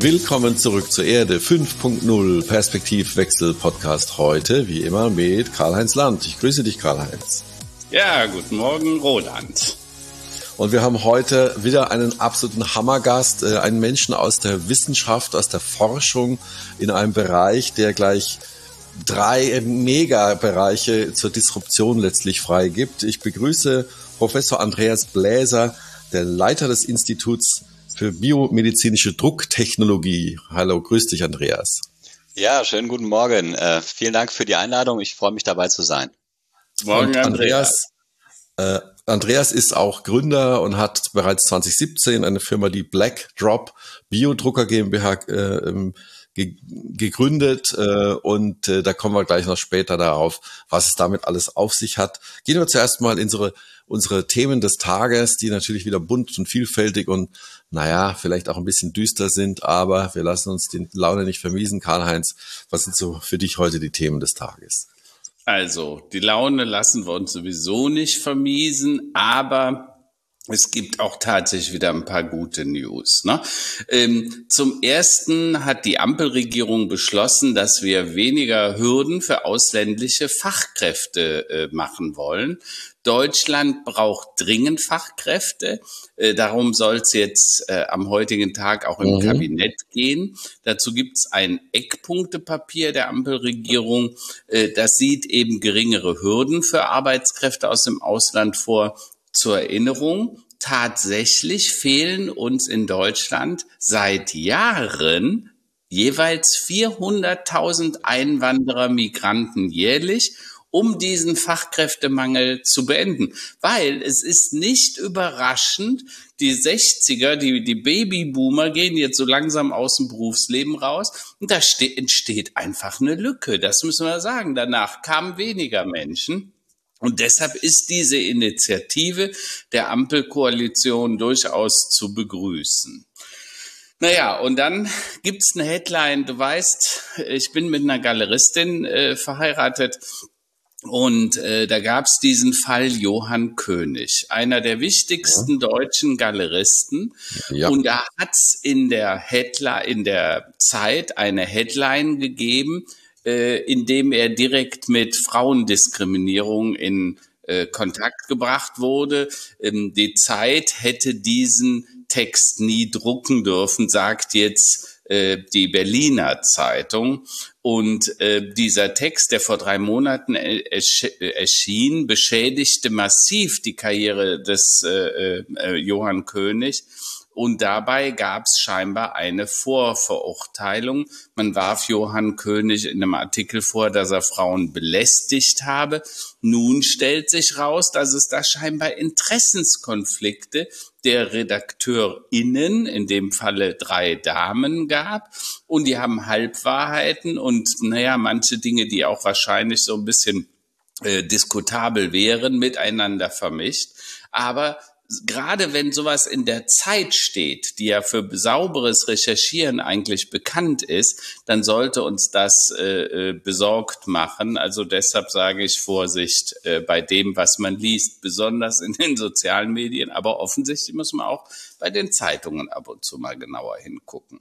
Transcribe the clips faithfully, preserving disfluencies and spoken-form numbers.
Willkommen zurück zur Erde fünf Punkt null Perspektivwechsel Podcast heute, wie immer mit Karl-Heinz Land. Ich grüße dich, Karl-Heinz. Ja, guten Morgen, Roland. Und wir haben heute wieder einen absoluten Hammergast, äh, einen Menschen aus der Wissenschaft, aus der Forschung in einem Bereich, der gleich drei Megabereiche zur Disruption letztlich freigibt. Ich begrüße Professor Andreas Bläser, der Leiter des Instituts für biomedizinische Drucktechnologie. Hallo, grüß dich, Andreas. Ja, schönen guten Morgen. Äh, vielen Dank für die Einladung. Ich freue mich, dabei zu sein. Morgen, und Andreas. Andreas, äh, Andreas ist auch Gründer und hat bereits zwanzig siebzehn eine Firma, die Black Drop Biodrucker GmbH, äh, ge- gegründet. Äh, und äh, da kommen wir gleich noch später darauf, was es damit alles auf sich hat. Gehen wir zuerst mal in unsere unsere Themen des Tages, die natürlich wieder bunt und vielfältig und, naja, vielleicht auch ein bisschen düster sind, aber wir lassen uns die Laune nicht vermiesen. Karl-Heinz, was sind so für dich heute die Themen des Tages? Also, die Laune lassen wir uns sowieso nicht vermiesen, aber es gibt auch tatsächlich wieder ein paar gute News. Ne? Ähm, zum Ersten hat die Ampelregierung beschlossen, dass wir weniger Hürden für ausländische Fachkräfte äh, machen wollen. Deutschland braucht dringend Fachkräfte. Äh, darum soll es jetzt äh, am heutigen Tag auch im mhm. Kabinett gehen. Dazu gibt es ein Eckpunktepapier der Ampelregierung. Äh, das sieht eben geringere Hürden für Arbeitskräfte aus dem Ausland vor. Zur Erinnerung, tatsächlich fehlen uns in Deutschland seit Jahren jeweils vierhunderttausend Einwanderer, Migranten jährlich, um diesen Fachkräftemangel zu beenden. Weil es ist nicht überraschend, die sechziger, die, die Babyboomer gehen jetzt so langsam aus dem Berufsleben raus und da ste- entsteht einfach eine Lücke. Das müssen wir sagen. Danach kamen weniger Menschen. Und deshalb ist diese Initiative der Ampelkoalition durchaus zu begrüßen. Naja, und dann gibt's eine Headline. Du weißt, ich bin mit einer Galeristin äh, verheiratet und äh, da gab's diesen Fall Johann König, einer der wichtigsten ja. deutschen Galeristen. Ja. Und da hat's in der Headline, in der Zeit eine Headline gegeben, indem er direkt mit Frauendiskriminierung in äh, Kontakt gebracht wurde. Ähm, die Zeit hätte diesen Text nie drucken dürfen, sagt jetzt äh, die Berliner Zeitung. Und äh, dieser Text, der vor drei Monaten ersch- erschien, beschädigte massiv die Karriere des äh, äh, Johann König. Und dabei gab es scheinbar eine Vorverurteilung. Man warf Johann König in einem Artikel vor, dass er Frauen belästigt habe. Nun stellt sich raus, dass es da scheinbar Interessenskonflikte der RedakteurInnen, in dem Falle drei Damen, gab. Und die haben Halbwahrheiten und, naja, manche Dinge, die auch wahrscheinlich so ein bisschen äh, diskutabel wären, miteinander vermischt. Aber gerade wenn sowas in der Zeit steht, die ja für sauberes Recherchieren eigentlich bekannt ist, dann sollte uns das äh, besorgt machen. Also deshalb sage ich Vorsicht äh, bei dem, was man liest, besonders in den sozialen Medien. Aber offensichtlich muss man auch bei den Zeitungen ab und zu mal genauer hingucken.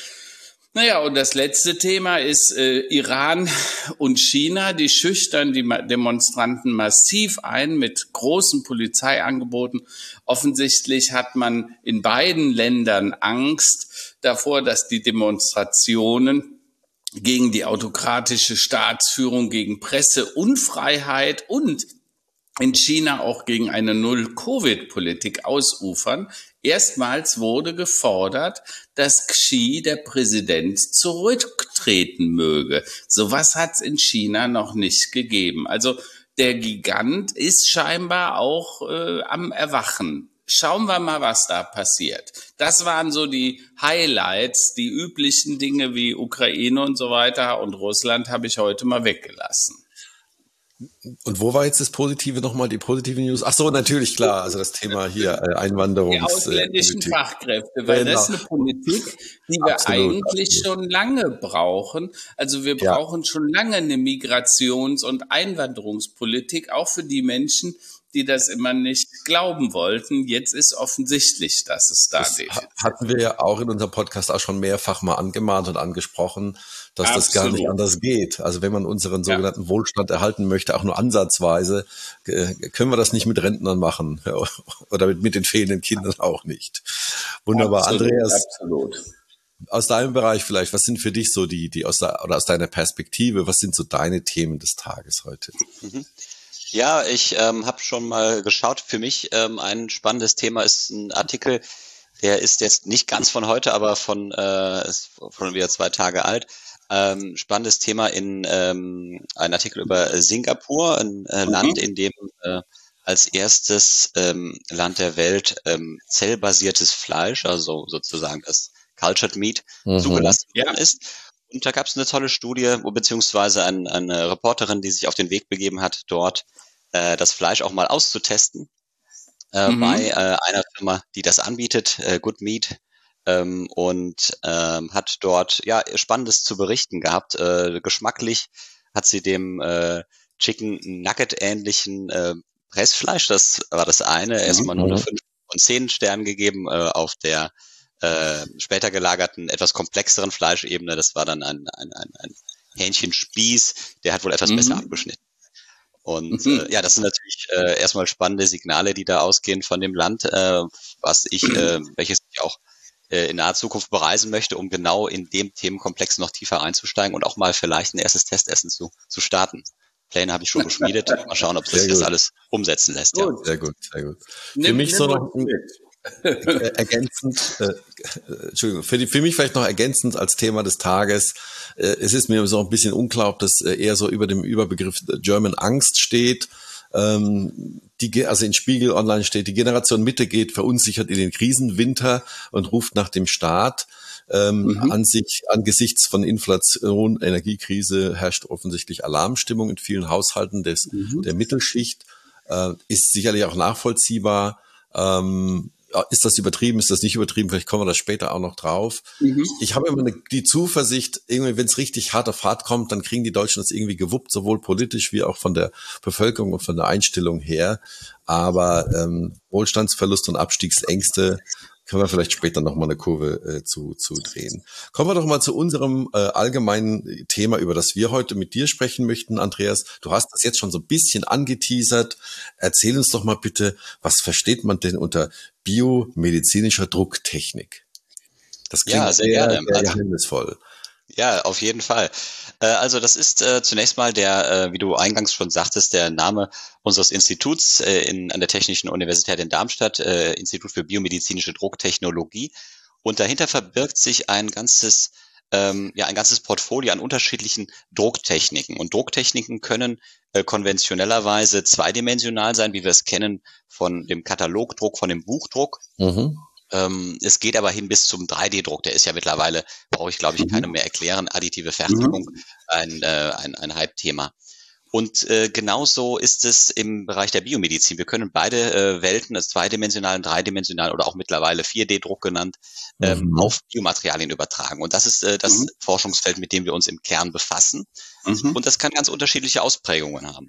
Naja, und das letzte Thema ist äh, Iran und China. Die schüchtern die Demonstranten massiv ein mit großen Polizeiangeboten. Offensichtlich hat man in beiden Ländern Angst davor, dass die Demonstrationen gegen die autokratische Staatsführung, gegen Presseunfreiheit und in China auch gegen eine Null-Covid-Politik ausufern. Erstmals wurde gefordert, dass Xi, der Präsident, zurücktreten möge. Sowas hat es in China noch nicht gegeben. Also der Gigant ist scheinbar auch äh, am Erwachen. Schauen wir mal, was da passiert. Das waren so die Highlights, die üblichen Dinge wie Ukraine und so weiter und Russland habe ich heute mal weggelassen. Und wo war jetzt das Positive nochmal, die positive News? Ach so, natürlich, klar, also das Thema hier, äh, Einwanderungs... Die ausländischen äh, Fachkräfte, weil genau. Das ist eine Politik, die wir absolut, eigentlich absolut. schon lange brauchen. Also wir brauchen ja. schon lange eine Migrations- und Einwanderungspolitik, auch für die Menschen, die das immer nicht glauben wollten. Jetzt ist offensichtlich, dass es da Das Defizite hatten wir ja auch in unserem Podcast auch schon mehrfach mal angemahnt und angesprochen, dass das gar nicht Absolut. anders geht. Also wenn man unseren Ja. sogenannten Wohlstand erhalten möchte, auch nur ansatzweise, äh, können wir das nicht mit Rentnern machen oder mit, mit den fehlenden Kindern auch nicht. Wunderbar. Absolut, Andreas, absolut. aus deinem Bereich vielleicht, was sind für dich so die, die aus der, oder aus deiner Perspektive, was sind so deine Themen des Tages heute? Mhm. Ja, ich ähm, habe schon mal geschaut. Für mich ähm, ein spannendes Thema ist ein Artikel, der ist jetzt nicht ganz von heute, aber von, äh, ist schon wieder zwei Tage alt. Ähm, spannendes Thema in ähm, ein Artikel über Singapur, ein äh, Mhm. Land, in dem äh, als erstes ähm, Land der Welt ähm, zellbasiertes Fleisch, also sozusagen das Cultured Meat, Mhm. zugelassen Ja. worden ist. Und da gab es eine tolle Studie, wo- beziehungsweise ein, eine Reporterin, die sich auf den Weg begeben hat, dort äh, das Fleisch auch mal auszutesten äh, Mhm. bei äh, einer Firma, die das anbietet, äh, Good Meat, ähm, und ähm, hat dort ja Spannendes zu berichten gehabt. Äh, geschmacklich hat sie dem äh, Chicken Nugget ähnlichen äh, Pressfleisch, das war das eine, erstmal nur eine Mhm. fünf von zehn Sternen gegeben, äh, auf der äh, später gelagerten, etwas komplexeren Fleischebene, das war dann ein, ein, ein, ein Hähnchenspieß, der hat wohl etwas besser Mhm. abgeschnitten. Und Mhm. äh, ja, das sind natürlich äh, erstmal spannende Signale, die da ausgehen von dem Land, äh, was ich, äh, welches ich auch äh, in naher Zukunft bereisen möchte, um genau in dem Themenkomplex noch tiefer einzusteigen und auch mal vielleicht ein erstes Testessen zu, zu starten. Pläne habe ich schon geschmiedet. Mal schauen, ob sich Sehr das gut. alles umsetzen lässt. Ja. Gut. Sehr gut, sehr gut. Für Nimm, mich nimm so noch uns ein, mit. äh, ergänzend, äh, äh, Entschuldigung, für, die, für mich vielleicht noch ergänzend als Thema des Tages. Äh, es ist mir so ein bisschen unklar, ob das äh, eher so über dem Überbegriff German Angst steht. Ähm, die, Ge- also in Spiegel Online steht, die Generation Mitte geht verunsichert in den Krisenwinter und ruft nach dem Staat. Ähm, Mhm. an sich, angesichts von Inflation, Energiekrise herrscht offensichtlich Alarmstimmung in vielen Haushalten des, Mhm. der Mittelschicht. Äh, ist sicherlich auch nachvollziehbar. Ähm, ja, ist das übertrieben, ist das nicht übertrieben? Vielleicht kommen wir da später auch noch drauf. Mhm. Ich habe immer eine, die Zuversicht, irgendwie, wenn es richtig hart auf hart kommt, dann kriegen die Deutschen das irgendwie gewuppt, sowohl politisch wie auch von der Bevölkerung und von der Einstellung her. Aber ähm, Wohlstandsverlust und Abstiegsängste können wir vielleicht später nochmal eine Kurve äh, zu, zu drehen. Kommen wir doch mal zu unserem äh, allgemeinen Thema, über das wir heute mit dir sprechen möchten, Andreas. Du hast das jetzt schon so ein bisschen angeteasert. Erzähl uns doch mal bitte, was versteht man denn unter biomedizinischer Drucktechnik? Das klingt Ja, sehr sehr, gerne. sehr Also geheimnisvoll. ja, auf jeden Fall. Äh, also das ist äh, zunächst mal der, äh, wie du eingangs schon sagtest, der Name unseres Instituts äh, in, an der Technischen Universität in Darmstadt, äh, Institut für biomedizinische Drucktechnologie. Und dahinter verbirgt sich ein ganzes, ähm, ja, ein ganzes Portfolio an unterschiedlichen Drucktechniken. Und Drucktechniken können äh, konventionellerweise zweidimensional sein, wie wir es kennen von dem Katalogdruck, von dem Buchdruck. Mhm. Ähm, es geht aber hin bis zum drei D Druck. Der ist ja mittlerweile, brauche ich glaube ich keinem mehr erklären, additive Fertigung, Mhm. ein, äh, ein, ein Hype-Thema. Und äh, genauso ist es im Bereich der Biomedizin. Wir können beide äh, Welten, das zweidimensional, dreidimensional oder auch mittlerweile vier D Druck genannt, ähm, Mhm. auf Biomaterialien übertragen. Und das ist äh, das Mhm. Forschungsfeld, mit dem wir uns im Kern befassen. Mhm. Und das kann ganz unterschiedliche Ausprägungen haben.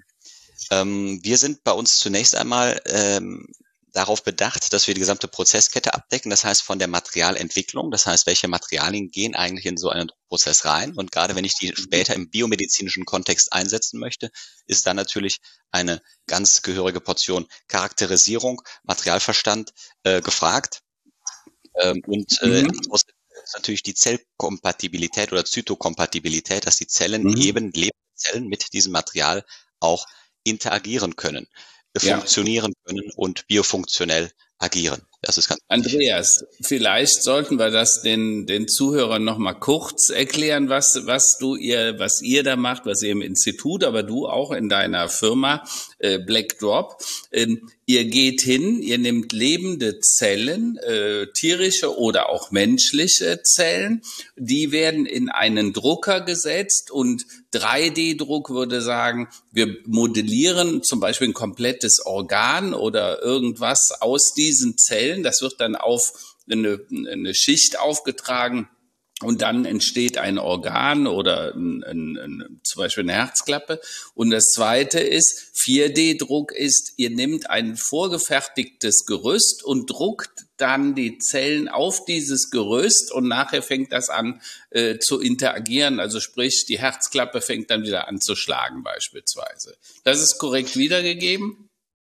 Ähm, wir sind bei uns zunächst einmal ähm, darauf bedacht, dass wir die gesamte Prozesskette abdecken. Das heißt von der Materialentwicklung, das heißt, welche Materialien gehen eigentlich in so einen Prozess rein. Und gerade wenn ich die später im biomedizinischen Kontext einsetzen möchte, ist dann natürlich eine ganz gehörige Portion Charakterisierung, Materialverstand äh, gefragt. Ähm, und äh, Mhm. ist natürlich die Zellkompatibilität oder Zytokompatibilität, dass die Zellen Mhm. eben lebende Zellen mit diesem Material auch interagieren können, Ja. funktionieren können und biofunktionell agieren. Das ist ganz wichtig. Andreas, vielleicht sollten wir das den, den Zuhörern noch mal kurz erklären, was, was du ihr, was ihr da macht, was ihr im Institut, aber du auch in deiner Firma äh, Black Drop. Ähm, ihr geht hin, ihr nehmt lebende Zellen, äh, tierische oder auch menschliche Zellen, die werden in einen Drucker gesetzt und drei D Druck würde sagen, wir modellieren zum Beispiel ein komplettes Organ oder irgendwas aus diesen Zellen. Das wird dann auf eine, eine Schicht aufgetragen Und dann entsteht ein Organ oder ein, ein, ein, zum Beispiel eine Herzklappe. Und das Zweite ist, vier D Druck ist, ihr nehmt ein vorgefertigtes Gerüst und druckt dann die Zellen auf dieses Gerüst und nachher fängt das an äh, zu interagieren. Also sprich, die Herzklappe fängt dann wieder an zu schlagen beispielsweise. Das ist korrekt wiedergegeben?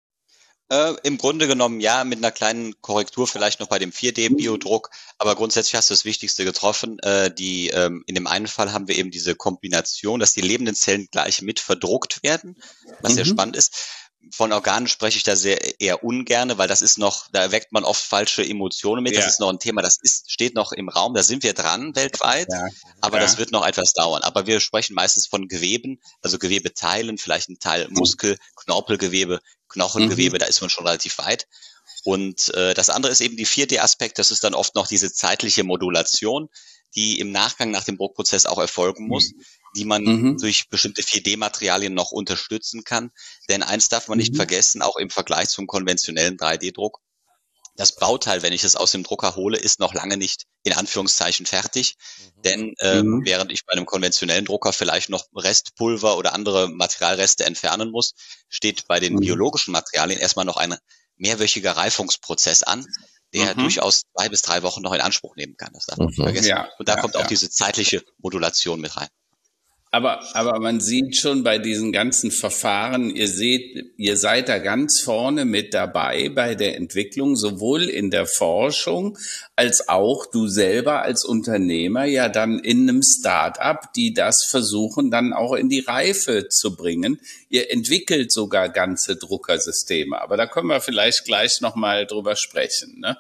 Äh, Im Grunde genommen ja, mit einer kleinen Korrektur vielleicht noch bei dem vier D Biodruck, aber grundsätzlich hast du das Wichtigste getroffen. Äh, die, ähm, in dem einen Fall haben wir eben diese Kombination, dass die lebenden Zellen gleich mit verdruckt werden, was mhm. sehr spannend ist. Von Organen spreche ich da sehr eher ungerne, weil das ist noch, da erweckt man oft falsche Emotionen mit. Ja. Das ist noch ein Thema, das ist, steht noch im Raum, da sind wir dran weltweit, ja. aber ja. das wird noch etwas dauern. Aber wir sprechen meistens von Geweben, also Gewebeteilen, vielleicht ein Teil Muskel, Knorpelgewebe, Knochengewebe, mhm. da ist man schon relativ weit. Und äh, das andere ist eben die vier D Aspekt, das ist dann oft noch diese zeitliche Modulation, die im Nachgang nach dem Druckprozess auch erfolgen muss, mhm. die man mhm. durch bestimmte vier D Materialien noch unterstützen kann. Denn eins darf man mhm. nicht vergessen, auch im Vergleich zum konventionellen drei D Druck. Das Bauteil, wenn ich es aus dem Drucker hole, ist noch lange nicht in Anführungszeichen fertig. Mhm. Denn äh, mhm. während ich bei einem konventionellen Drucker vielleicht noch Restpulver oder andere Materialreste entfernen muss, steht bei den mhm. biologischen Materialien erstmal noch ein mehrwöchiger Reifungsprozess an, der mhm. durchaus zwei bis drei Wochen noch in Anspruch nehmen kann. Das darf man mhm. nicht vergessen. Ja, und da ja, kommt auch ja. diese zeitliche Modulation mit rein. Aber, aber man sieht schon bei diesen ganzen Verfahren, ihr seht, ihr seid da ganz vorne mit dabei bei der Entwicklung, sowohl in der Forschung als auch du selber als Unternehmer ja dann in einem Start-up, die das versuchen dann auch in die Reife zu bringen. Ihr entwickelt sogar ganze Druckersysteme, aber da können wir vielleicht gleich nochmal drüber sprechen, ne?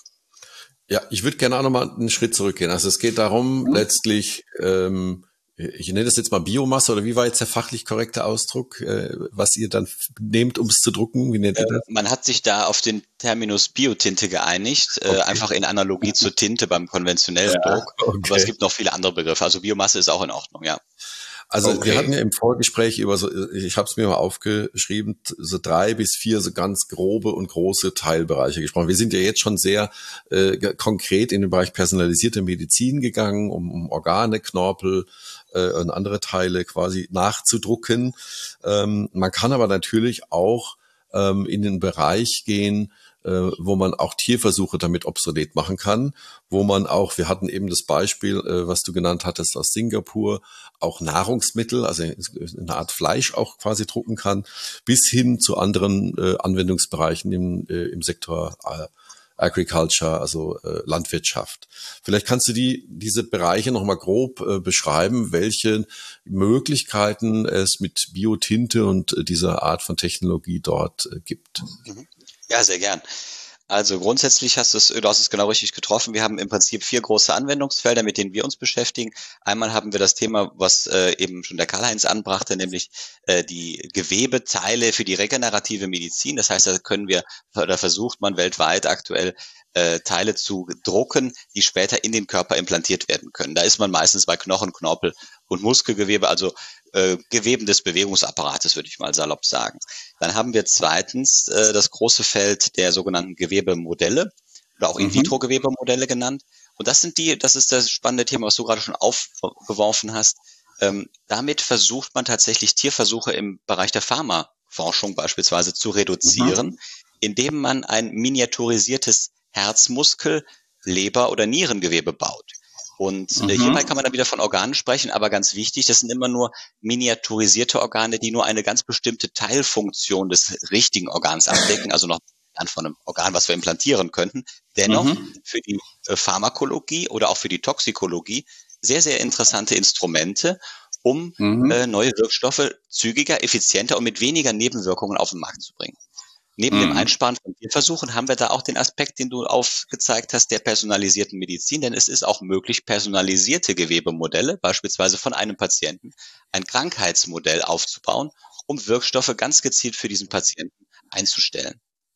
Ja, ich würde gerne auch nochmal einen Schritt zurückgehen. Also es geht darum, mhm. letztlich, ähm, ich nenne das jetzt mal Biomasse, oder wie war jetzt der fachlich korrekte Ausdruck, äh, was ihr dann nehmt, um es zu drucken? Wie nennt ihr das? Man hat sich da auf den Terminus Biotinte geeinigt, okay. äh, einfach in Analogie zur Tinte beim konventionellen ja, Druck. Okay. Aber es gibt noch viele andere Begriffe. Also Biomasse ist auch in Ordnung, ja. Also okay. wir hatten ja im Vorgespräch über so, ich habe es mir mal aufgeschrieben, so drei bis vier so ganz grobe und große Teilbereiche gesprochen. Wir sind ja jetzt schon sehr äh, konkret in den Bereich personalisierte Medizin gegangen, um, um Organe, Knorpel äh, und andere Teile quasi nachzudrucken. Ähm, man kann aber natürlich auch ähm, in den Bereich gehen, äh, wo man auch Tierversuche damit obsolet machen kann, wo man auch, wir hatten eben das Beispiel, äh, was du genannt hattest aus Singapur, auch Nahrungsmittel, also eine Art Fleisch auch quasi drucken kann, bis hin zu anderen äh, Anwendungsbereichen im, äh, im Sektor äh, Agriculture, also äh, Landwirtschaft. Vielleicht kannst du die diese Bereiche nochmal grob äh, beschreiben, welche Möglichkeiten es mit Biotinte und äh, dieser Art von Technologie dort äh, gibt. Ja, sehr gern. Also grundsätzlich hast du es, du hast es genau richtig getroffen. Wir haben im Prinzip vier große Anwendungsfelder, mit denen wir uns beschäftigen. Einmal haben wir das Thema, was äh, eben schon der Karl-Heinz anbrachte, nämlich äh, die Gewebeteile für die regenerative Medizin. Das heißt, da können wir, oder versucht man weltweit aktuell äh, Teile zu drucken, die später in den Körper implantiert werden können. Da ist man meistens bei Knochen, Knorpel und Muskelgewebe, also äh, Geweben des Bewegungsapparates, würde ich mal salopp sagen. Dann haben wir zweitens äh, das große Feld der sogenannten Gewebemodelle oder auch In-vitro-Gewebemodelle genannt. Und das sind die, das ist das spannende Thema, was du gerade schon aufgeworfen hast. Ähm, damit versucht man tatsächlich Tierversuche im Bereich der Pharmaforschung beispielsweise zu reduzieren, mhm. indem man ein miniaturisiertes Herzmuskel, Leber- oder Nierengewebe baut. Und äh, mhm. hierbei kann man dann wieder von Organen sprechen, aber ganz wichtig, das sind immer nur miniaturisierte Organe, die nur eine ganz bestimmte Teilfunktion des richtigen Organs abdecken, also noch an von einem Organ, was wir implantieren könnten. Dennoch mhm. für die äh, Pharmakologie oder auch für die Toxikologie sehr, sehr interessante Instrumente, um mhm. äh, neue Wirkstoffe zügiger, effizienter und mit weniger Nebenwirkungen auf den Markt zu bringen. Neben mhm. dem Einsparen von Tierversuchen haben wir da auch den Aspekt, den du aufgezeigt hast, der personalisierten Medizin, denn es ist auch möglich, personalisierte Gewebemodelle, beispielsweise von einem Patienten, ein Krankheitsmodell aufzubauen, um Wirkstoffe ganz gezielt für diesen Patienten einzustellen.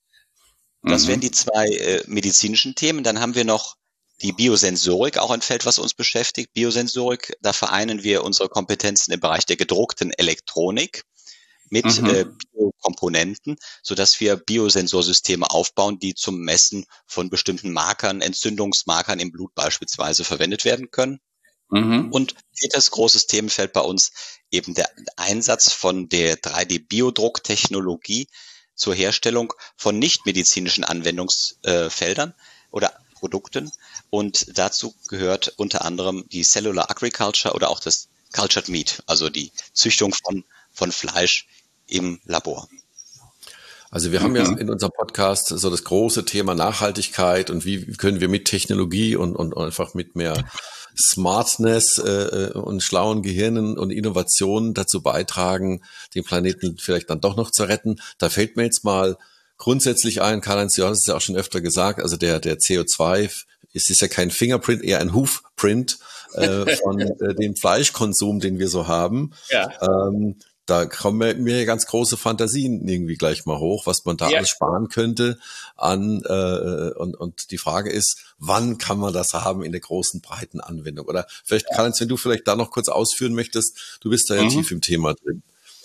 Mhm. Das wären die zwei äh, medizinischen Themen. Dann haben wir noch die Biosensorik, auch ein Feld, was uns beschäftigt. Biosensorik, da vereinen wir unsere Kompetenzen im Bereich der gedruckten Elektronik mit Mhm. äh, Biokomponenten, sodass wir Biosensorsysteme aufbauen, die zum Messen von bestimmten Markern, Entzündungsmarkern im Blut beispielsweise verwendet werden können. Mhm. Und viertes großes Themenfeld bei uns eben der Einsatz von der drei D-Biodrucktechnologie zur Herstellung von nichtmedizinischen Anwendungsfeldern oder Produkten. Und dazu gehört unter anderem die Cellular Agriculture oder auch das Cultured Meat, also die Züchtung von, von Fleisch im Labor. Also wir haben ja Mhm. in unserem Podcast so das große Thema Nachhaltigkeit und wie können wir mit Technologie und, und einfach mit mehr Smartness äh, und schlauen Gehirnen und Innovationen dazu beitragen, den Planeten vielleicht dann doch noch zu retten. Da fällt mir jetzt mal grundsätzlich ein, Karl-Heinz, du hast es ja auch schon öfter gesagt, also der, der C O zwei, es ist ja kein Fingerprint, eher ein Hufprint äh, von äh, dem Fleischkonsum, den wir so haben. Ja. Ähm, Da kommen mir, mir ganz große Fantasien irgendwie gleich mal hoch, was man da Ja. alles sparen könnte an äh, und, und die Frage ist, wann kann man das haben in der großen, breiten Anwendung? Oder vielleicht, Karl-Heinz, wenn du vielleicht da noch kurz ausführen möchtest, du bist da ja Mhm. tief im Thema drin.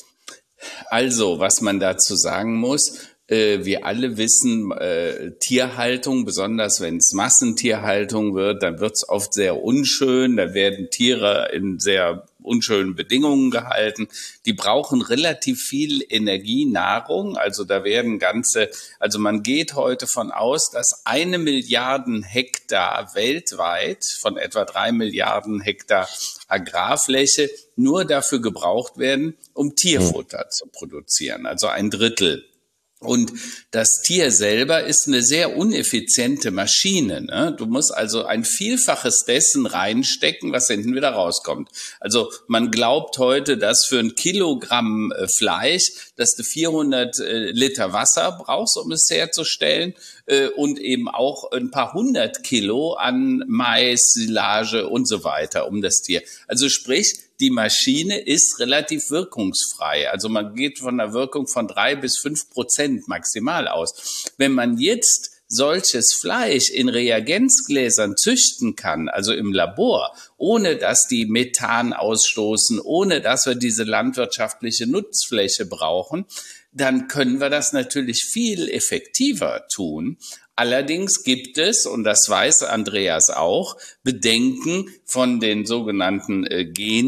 Also, was man dazu sagen muss, äh, wir alle wissen, äh, Tierhaltung, besonders wenn es Massentierhaltung wird, dann wird es oft sehr unschön, da werden Tiere in sehr unschönen Bedingungen gehalten. Die brauchen relativ viel Energie, Nahrung, also da werden ganze, also man geht heute von aus, dass eine Milliarden Hektar weltweit von etwa drei Milliarden Hektar Agrarfläche nur dafür gebraucht werden, um Tierfutter zu produzieren, also ein Drittel. Und das Tier selber ist eine sehr uneffiziente Maschine. Ne? Du musst also ein Vielfaches dessen reinstecken, was hinten wieder rauskommt. Also man glaubt heute, dass für ein Kilogramm äh, Fleisch, dass du vierhundert äh, Liter Wasser brauchst, um es herzustellen, äh, und eben auch ein paar hundert Kilo an Mais, Silage und so weiter um das Tier. Also sprich, die Maschine ist relativ wirkungsfrei. Also man geht von einer Wirkung von drei bis fünf Prozent maximal aus. Wenn man jetzt solches Fleisch in Reagenzgläsern züchten kann, also im Labor, ohne dass die Methan ausstoßen, ohne dass wir diese landwirtschaftliche Nutzfläche brauchen, dann können wir das natürlich viel effektiver tun. Allerdings gibt es, und das weiß Andreas auch, Bedenken von den sogenannten äh,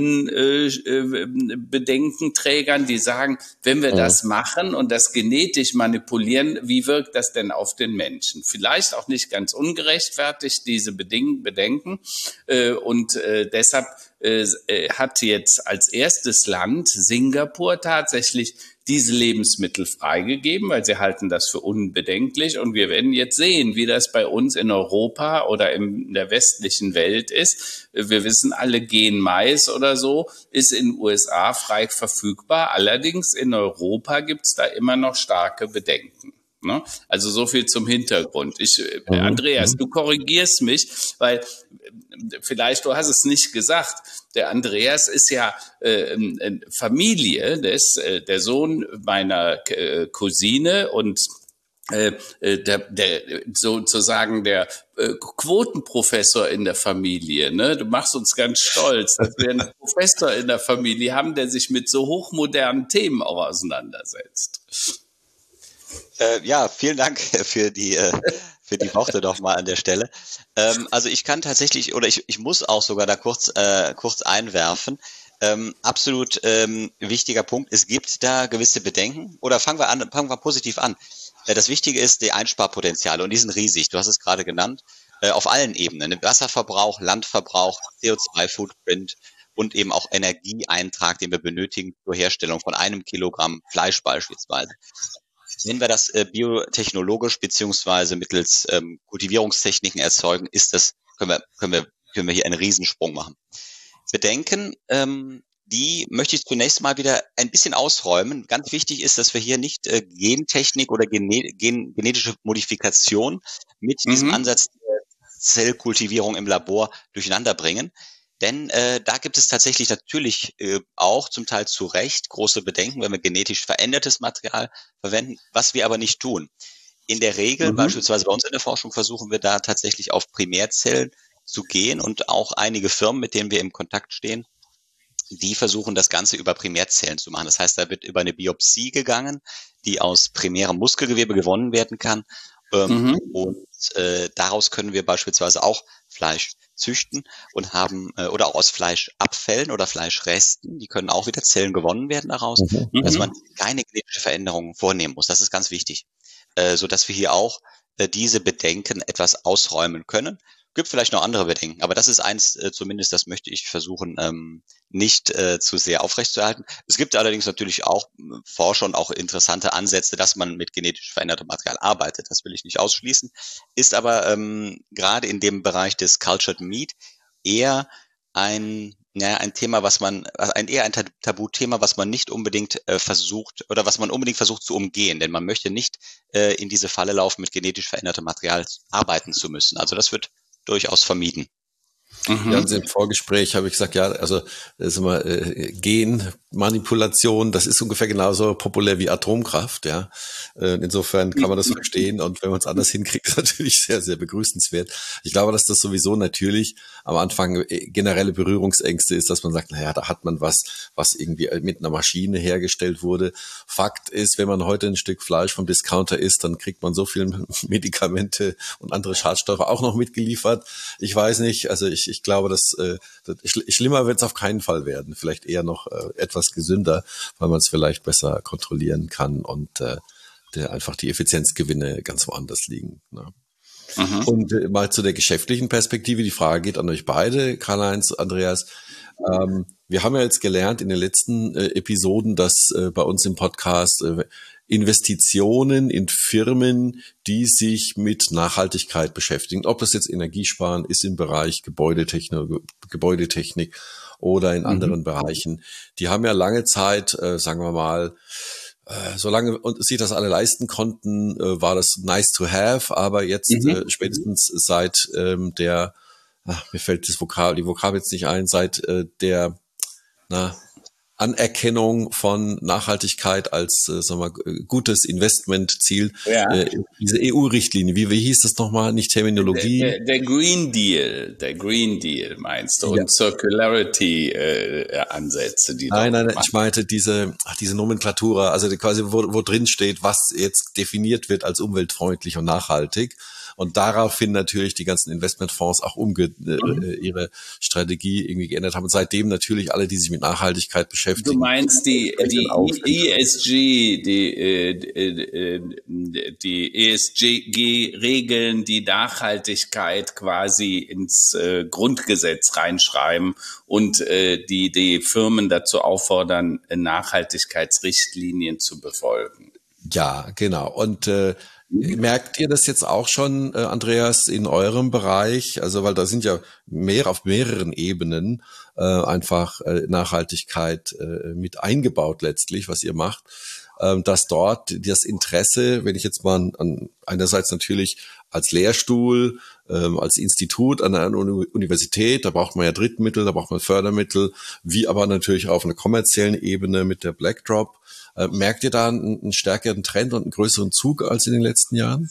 Genbedenkenträgern, äh, die sagen, wenn wir Mhm. das machen und das genetisch manipulieren, wie wirkt das denn auf den Menschen? Vielleicht auch nicht ganz ungerechtfertigt, diese Beding- Bedenken. Äh, und äh, deshalb äh, hat jetzt als erstes Land Singapur tatsächlich diese Lebensmittel freigegeben, weil sie halten das für unbedenklich. Und wir werden jetzt sehen, wie das bei uns in Europa oder in der westlichen Welt ist. Wir wissen alle, Gen-Mais oder so ist in den U S A frei verfügbar. Allerdings in Europa gibt es da immer noch starke Bedenken. Ne? Also so viel zum Hintergrund. Ich, äh, Andreas, du korrigierst mich, weil äh, vielleicht, du hast es nicht gesagt, der Andreas ist ja äh, äh, Familie, des, äh, der Sohn meiner äh, Cousine und äh, der, der sozusagen der äh, Quotenprofessor in der Familie. Ne? Du machst uns ganz stolz, dass wir einen Professor in der Familie haben, der sich mit so hochmodernen Themen auch auseinandersetzt. Äh, ja, vielen Dank für die äh, für die Worte doch mal an der Stelle. Ähm, also ich kann tatsächlich oder ich ich muss auch sogar da kurz äh, kurz einwerfen. Ähm, absolut ähm, wichtiger Punkt. Es gibt da gewisse Bedenken. Oder fangen wir an, fangen wir positiv an. Äh, das Wichtige ist die Einsparpotenziale und die sind riesig. Du hast es gerade genannt. Äh, auf allen Ebenen: Wasserverbrauch, Landverbrauch, C O zwei Footprint und eben auch Energieeintrag, den wir benötigen zur Herstellung von einem Kilogramm Fleisch beispielsweise. Wenn wir das äh, biotechnologisch beziehungsweise mittels ähm, Kultivierungstechniken erzeugen, ist das, können wir, können wir, können wir hier einen Riesensprung machen. Bedenken, ähm, die möchte ich zunächst mal wieder ein bisschen ausräumen. Ganz wichtig ist, dass wir hier nicht äh, Gentechnik oder gene gen genetische Modifikation mit Mhm. diesem Ansatz der Zellkultivierung im Labor durcheinander bringen. Denn äh, da gibt es tatsächlich natürlich äh, auch zum Teil zu Recht große Bedenken, wenn wir genetisch verändertes Material verwenden, was wir aber nicht tun. In der Regel, Mhm. beispielsweise bei uns in der Forschung, versuchen wir da tatsächlich auf Primärzellen zu gehen und auch einige Firmen, mit denen wir im Kontakt stehen, die versuchen, das Ganze über Primärzellen zu machen. Das heißt, da wird über eine Biopsie gegangen, die aus primärem Muskelgewebe gewonnen werden kann. Ähm, Mhm. und äh, daraus können wir beispielsweise auch Fleisch züchten und haben, äh, oder auch aus Fleischabfällen oder Fleischresten, die können auch wieder Zellen gewonnen werden daraus, Mhm. dass Mhm. man keine genetische Veränderungen vornehmen muss. Das ist ganz wichtig, äh, so dass wir hier auch äh, diese Bedenken etwas ausräumen können. Gibt vielleicht noch andere Bedenken, aber das ist eins, äh, zumindest das möchte ich versuchen, ähm, nicht äh, zu sehr aufrechtzuerhalten. Es gibt allerdings natürlich auch äh, Forscher und auch interessante Ansätze, dass man mit genetisch verändertem Material arbeitet. Das will ich nicht ausschließen. Ist aber ähm, gerade in dem Bereich des Cultured Meat eher ein, naja, ein Thema, was man, ein eher ein Tabuthema, was man nicht unbedingt äh, versucht oder was man unbedingt versucht zu umgehen, denn man möchte nicht äh, in diese Falle laufen, mit genetisch verändertem Material arbeiten zu müssen. Also das wird durchaus vermieden. Ja, und Mhm. im Vorgespräch habe ich gesagt, ja, also das ist immer äh, Genmanipulation, das ist ungefähr genauso populär wie Atomkraft, ja. Äh, insofern kann man das verstehen und wenn man es anders hinkriegt, ist natürlich sehr, sehr begrüßenswert. Ich glaube, dass das sowieso natürlich am Anfang äh, generelle Berührungsängste ist, dass man sagt, naja, da hat man was, was irgendwie mit einer Maschine hergestellt wurde. Fakt ist, wenn man heute ein Stück Fleisch vom Discounter isst, dann kriegt man so viele Medikamente und andere Schadstoffe auch noch mitgeliefert. Ich weiß nicht, also ich Ich glaube, dass äh, das, schlimmer wird es auf keinen Fall werden. Vielleicht eher noch äh, etwas gesünder, weil man es vielleicht besser kontrollieren kann und äh, der einfach die Effizienzgewinne ganz woanders liegen. Ne? Mhm. Und äh, mal zu der geschäftlichen Perspektive. Die Frage geht an euch beide, Karl-Heinz, Andreas. Ähm, wir haben ja jetzt gelernt in den letzten äh, Episoden, dass äh, bei uns im Podcast äh, Investitionen in Firmen, die sich mit Nachhaltigkeit beschäftigen, ob das jetzt Energiesparen ist im Bereich Gebäudetechnik, Gebäudetechnik oder in Mhm. anderen Bereichen, die haben ja lange Zeit, äh, sagen wir mal, äh, solange sich das alle leisten konnten, äh, war das nice to have, aber jetzt Mhm. äh, spätestens seit ähm, der, ach, mir fällt das Vokabel, die Vokabel jetzt nicht ein, seit äh, der, na, Anerkennung von Nachhaltigkeit als äh, sagen wir, gutes Investmentziel, Ja. äh, diese E U-Richtlinie, wie, wie hieß das nochmal, nicht Der, Terminologie? der, der Green Deal, der Green Deal meinst du, Ja. und Circularity-Ansätze, die Nein, dort nein, nein, gemacht. ich meinte diese, ach, diese Nomenklatura, also die quasi, wo, wo drin steht, was jetzt definiert wird als umweltfreundlich und nachhaltig. Und daraufhin natürlich die ganzen Investmentfonds auch umge Mhm. äh, ihre Strategie irgendwie geändert haben. Und seitdem natürlich alle, die sich mit Nachhaltigkeit Du beschäftigen, meinst die, entsprechend die aufwenden. E S G, die, äh, äh, die E S G-Regeln, die Nachhaltigkeit quasi ins äh, Grundgesetz reinschreiben und äh, die die Firmen dazu auffordern, Nachhaltigkeitsrichtlinien zu befolgen. Ja, genau. Und äh, merkt ihr das jetzt auch schon, äh, Andreas, in eurem Bereich? Also, weil da sind ja mehr auf mehreren Ebenen äh, einfach äh, Nachhaltigkeit äh, mit eingebaut letztlich, was ihr macht, ähm, dass dort das Interesse, wenn ich jetzt mal an, an einerseits natürlich als Lehrstuhl, ähm, als Institut an einer Uni- Universität, da braucht man ja Drittmittel, da braucht man Fördermittel, wie aber natürlich auf einer kommerziellen Ebene mit der Blackdrop. Äh, merkt ihr da einen, einen stärkeren Trend und einen größeren Zug als in den letzten Jahren?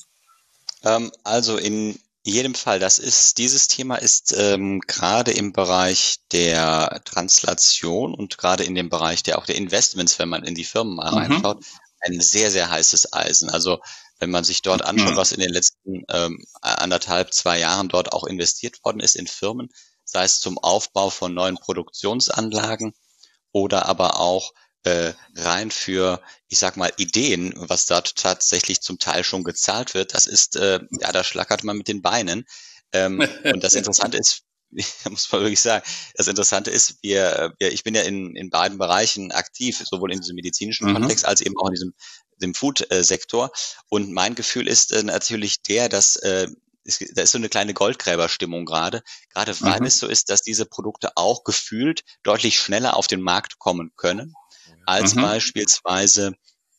Ähm, also in jedem Fall, das ist, dieses Thema ist ähm, gerade im Bereich der Translation und gerade in dem Bereich der auch der Investments, wenn man in die Firmen mal Mhm. reinschaut, ein sehr, sehr heißes Eisen. Also wenn man sich dort anschaut, was in den letzten ähm, anderthalb, zwei Jahren dort auch investiert worden ist in Firmen, sei es zum Aufbau von neuen Produktionsanlagen oder aber auch äh, rein für, ich sag mal, Ideen, was dort tatsächlich zum Teil schon gezahlt wird, das ist, äh, ja, da schlackert man mit den Beinen. Ähm, und das Interessante ist, muss man wirklich sagen, das Interessante ist, wir, wir ich bin ja in, in beiden Bereichen aktiv, sowohl in diesem medizinischen Mhm. Kontext als eben auch in diesem dem Food-Sektor. Und mein Gefühl ist äh, natürlich der, dass äh, ist, da ist so eine kleine Goldgräberstimmung gerade, gerade weil Mhm. es so ist, dass diese Produkte auch gefühlt deutlich schneller auf den Markt kommen können, als Mhm. beispielsweise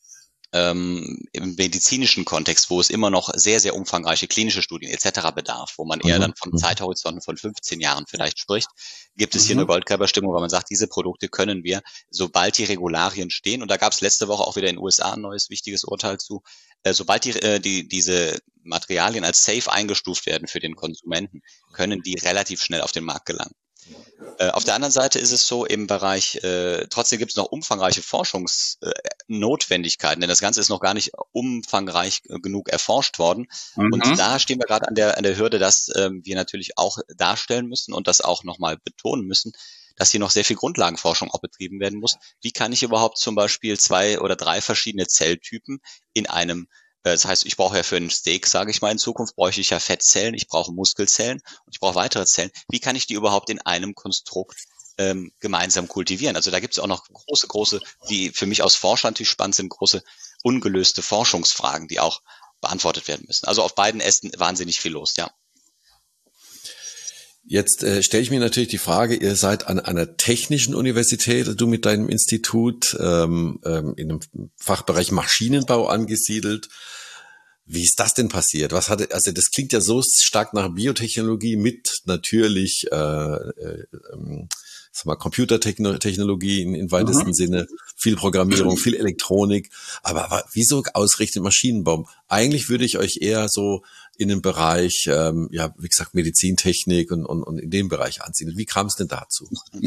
ähm, im medizinischen Kontext, wo es immer noch sehr, sehr umfangreiche klinische Studien et cetera bedarf, wo man eher Mhm. dann von Zeithorizonten von fünfzehn Jahren vielleicht spricht, gibt es hier eine Mhm. Goldgräberstimmung, weil man sagt, diese Produkte können wir, sobald die Regularien stehen, und da gab es letzte Woche auch wieder in den U S A ein neues wichtiges Urteil zu, äh, sobald die, äh, die diese Materialien als safe eingestuft werden für den Konsumenten, können die relativ schnell auf den Markt gelangen. Äh, auf der anderen Seite ist es so im Bereich, äh, trotzdem gibt es noch umfangreiche Forschungsnotwendigkeiten, denn das Ganze ist noch gar nicht umfangreich äh, genug erforscht worden. Und Mhm. da stehen wir gerade an der, an der Hürde, dass ähm, wir natürlich auch darstellen müssen und das auch nochmal betonen müssen, dass hier noch sehr viel Grundlagenforschung auch betrieben werden muss. Wie kann ich überhaupt zum Beispiel zwei oder drei verschiedene Zelltypen in einem, äh, das heißt, ich brauche ja für einen Steak, sage ich mal, in Zukunft bräuchte ich ja Fettzellen, ich brauche Muskelzellen und ich brauche weitere Zellen. Wie kann ich die überhaupt in einem Konstrukt ähm, gemeinsam kultivieren? Also da gibt es auch noch große, große, die für mich aus Forscher natürlich spannend sind, große ungelöste Forschungsfragen, die auch beantwortet werden müssen. Also auf beiden Ästen wahnsinnig viel los, ja. Jetzt äh, stelle ich mir natürlich die Frage, ihr seid an einer technischen Universität, du mit deinem Institut, ähm, ähm, in einem Fachbereich Maschinenbau angesiedelt. Wie ist das denn passiert? Was hatte, also das klingt ja so stark nach Biotechnologie mit natürlich äh, äh, ähm, sag mal, Computertechnologie in, in weitesten Mhm. Sinne, viel Programmierung, viel Elektronik. Aber, aber wieso ausgerechnet Maschinenbau? Eigentlich würde ich euch eher so in den Bereich, ähm, ja, wie gesagt, Medizintechnik und, und, und in dem Bereich ansiedeln. Wie kam es denn dazu?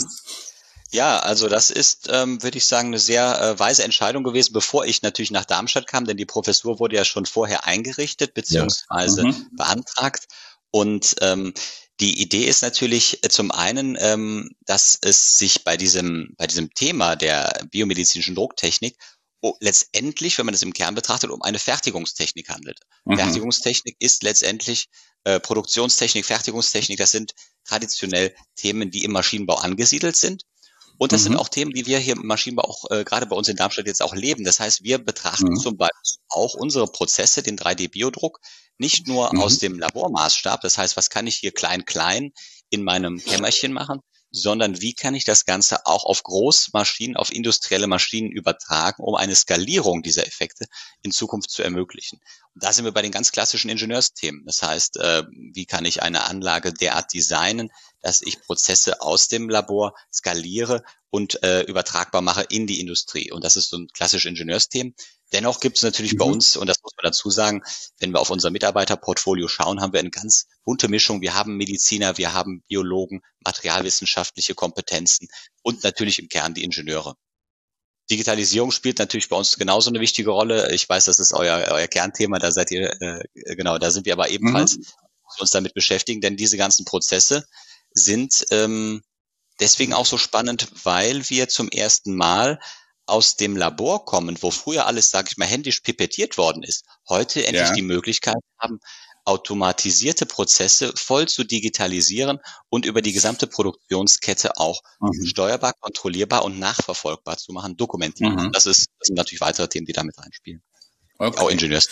Ja, also das ist, ähm, würde ich sagen, eine sehr äh, weise Entscheidung gewesen, bevor ich natürlich nach Darmstadt kam, denn die Professur wurde ja schon vorher eingerichtet Ja. beziehungsweise Mhm. beantragt. Und ähm, die Idee ist natürlich äh, zum einen, ähm, dass es sich bei diesem bei diesem Thema der biomedizinischen Drucktechnik oh, letztendlich, wenn man es im Kern betrachtet, um eine Fertigungstechnik handelt. Mhm. Fertigungstechnik ist letztendlich äh, Produktionstechnik, Fertigungstechnik. Das sind traditionell Themen, die im Maschinenbau angesiedelt sind. Und das sind Mhm. auch Themen, die wir hier im Maschinenbau auch äh, gerade bei uns in Darmstadt jetzt auch leben. Das heißt, wir betrachten Mhm. zum Beispiel auch unsere Prozesse, den drei D-Biodruck, nicht nur Mhm. aus dem Labormaßstab. Das heißt, was kann ich hier klein, klein in meinem Kämmerchen machen, sondern wie kann ich das Ganze auch auf Großmaschinen, auf industrielle Maschinen übertragen, um eine Skalierung dieser Effekte in Zukunft zu ermöglichen. Und da sind wir bei den ganz klassischen Ingenieursthemen. Das heißt, äh, wie kann ich eine Anlage derart designen, dass ich Prozesse aus dem Labor skaliere und äh, übertragbar mache in die Industrie. Und das ist so ein klassisches Ingenieursthema. Dennoch gibt es natürlich bei Mhm. uns, und das muss man dazu sagen, wenn wir auf unser Mitarbeiterportfolio schauen, haben wir eine ganz bunte Mischung. Wir haben Mediziner, wir haben Biologen, materialwissenschaftliche Kompetenzen und natürlich im Kern die Ingenieure. Digitalisierung spielt natürlich bei uns genauso eine wichtige Rolle. Ich weiß, das ist euer, euer Kernthema, da seid ihr, äh, genau, da sind wir aber ebenfalls Mhm. uns damit beschäftigen, denn diese ganzen Prozesse sind ähm, deswegen auch so spannend, weil wir zum ersten Mal aus dem Labor kommen, wo früher alles, sage ich mal, händisch pipettiert worden ist, heute endlich Ja. die Möglichkeit haben, automatisierte Prozesse voll zu digitalisieren und über die gesamte Produktionskette auch Mhm. steuerbar, kontrollierbar und nachverfolgbar zu machen, dokumentiert. Mhm. Das ist, das sind natürlich weitere Themen, die damit reinspielen. Auch Okay. Ingenieurs.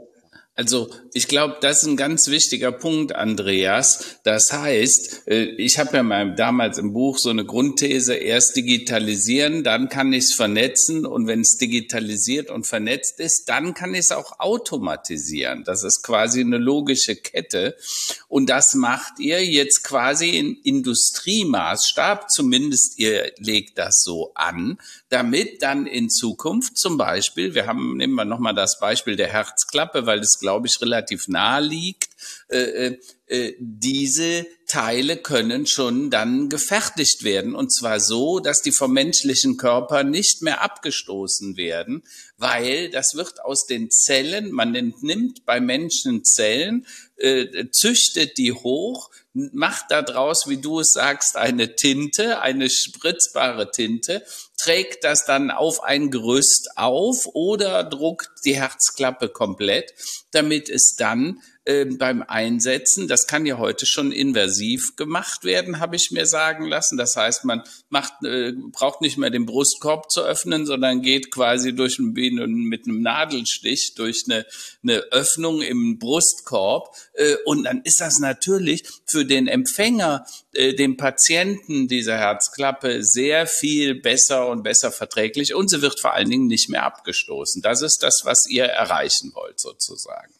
Also ich glaube, das ist ein ganz wichtiger Punkt, Andreas. Das heißt, äh, ich habe ja mal damals im Buch so eine Grundthese, erst digitalisieren, dann kann ich es vernetzen und wenn es digitalisiert und vernetzt ist, dann kann ich es auch automatisieren. Das ist quasi eine logische Kette und das macht ihr jetzt quasi in Industriemaßstab, zumindest ihr legt das so an, damit dann in Zukunft zum Beispiel, wir haben, nehmen wir nochmal das Beispiel der Herzklappe, weil es, glaube ich, relativ nahe liegt, äh, äh, diese Teile können schon dann gefertigt werden und zwar so, dass die vom menschlichen Körper nicht mehr abgestoßen werden, weil das wird aus den Zellen, man entnimmt bei Menschen Zellen, äh, züchtet die hoch, macht daraus, wie du es sagst, eine Tinte, eine spritzbare Tinte, trägt das dann auf ein Gerüst auf oder druckt die Herzklappe komplett, damit es dann äh, beim Einsetzen, das kann ja heute schon inversiv gemacht werden, habe ich mir sagen lassen. Das heißt, man macht, äh, braucht nicht mehr den Brustkorb zu öffnen, sondern geht quasi durch ein, mit einem Nadelstich durch eine, eine Öffnung im Brustkorb. Äh, und dann ist das natürlich für den Empfänger, äh, dem Patienten dieser Herzklappe sehr viel besser und besser verträglich. Und sie wird vor allen Dingen nicht mehr abgestoßen. Das ist das, was ihr erreichen wollt, sozusagen.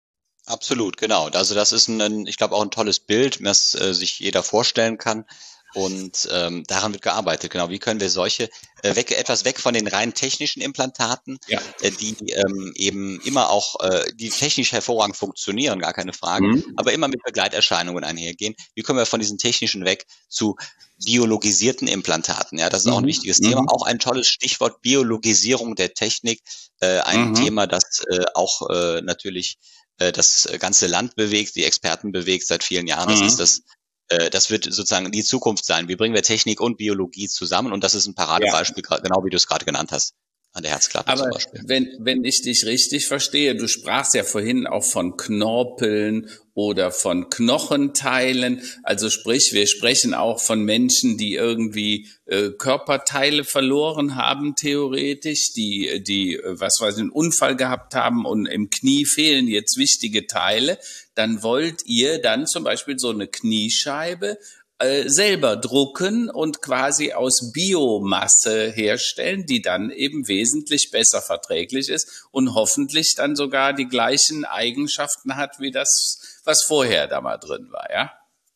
Absolut, genau. Also das ist ein, ich glaube auch ein tolles Bild, das äh, sich jeder vorstellen kann. Und ähm, daran wird gearbeitet. Genau, wie können wir solche äh, weg, etwas weg von den rein technischen Implantaten, Ja. äh, die ähm, eben immer auch, äh, die technisch hervorragend funktionieren, gar keine Frage, Mhm. aber immer mit Begleiterscheinungen einhergehen. Wie kommen wir von diesen technischen weg zu biologisierten Implantaten? Ja, das ist auch ein Mhm. wichtiges Mhm. Thema. Auch ein tolles Stichwort, Biologisierung der Technik. Äh, ein Mhm. Thema, das äh, auch äh, natürlich äh, das ganze Land bewegt, die Experten bewegt seit vielen Jahren. Das Mhm. ist das Das wird sozusagen die Zukunft sein. Wie bringen wir Technik und Biologie zusammen? Und das ist ein Paradebeispiel, Ja. genau wie du es gerade genannt hast, an der Herzklappe Aber zum Beispiel. wenn, wenn ich dich richtig verstehe, du sprachst ja vorhin auch von Knorpeln oder von Knochenteilen. Also sprich, wir sprechen auch von Menschen, die irgendwie äh, Körperteile verloren haben, theoretisch, die, die, äh, was weiß ich, einen Unfall gehabt haben und im Knie fehlen jetzt wichtige Teile. Dann wollt ihr dann zum Beispiel so eine Kniescheibe äh, selber drucken und quasi aus Biomasse herstellen, die dann eben wesentlich besser verträglich ist und hoffentlich dann sogar die gleichen Eigenschaften hat wie das, was vorher da mal drin war, ja?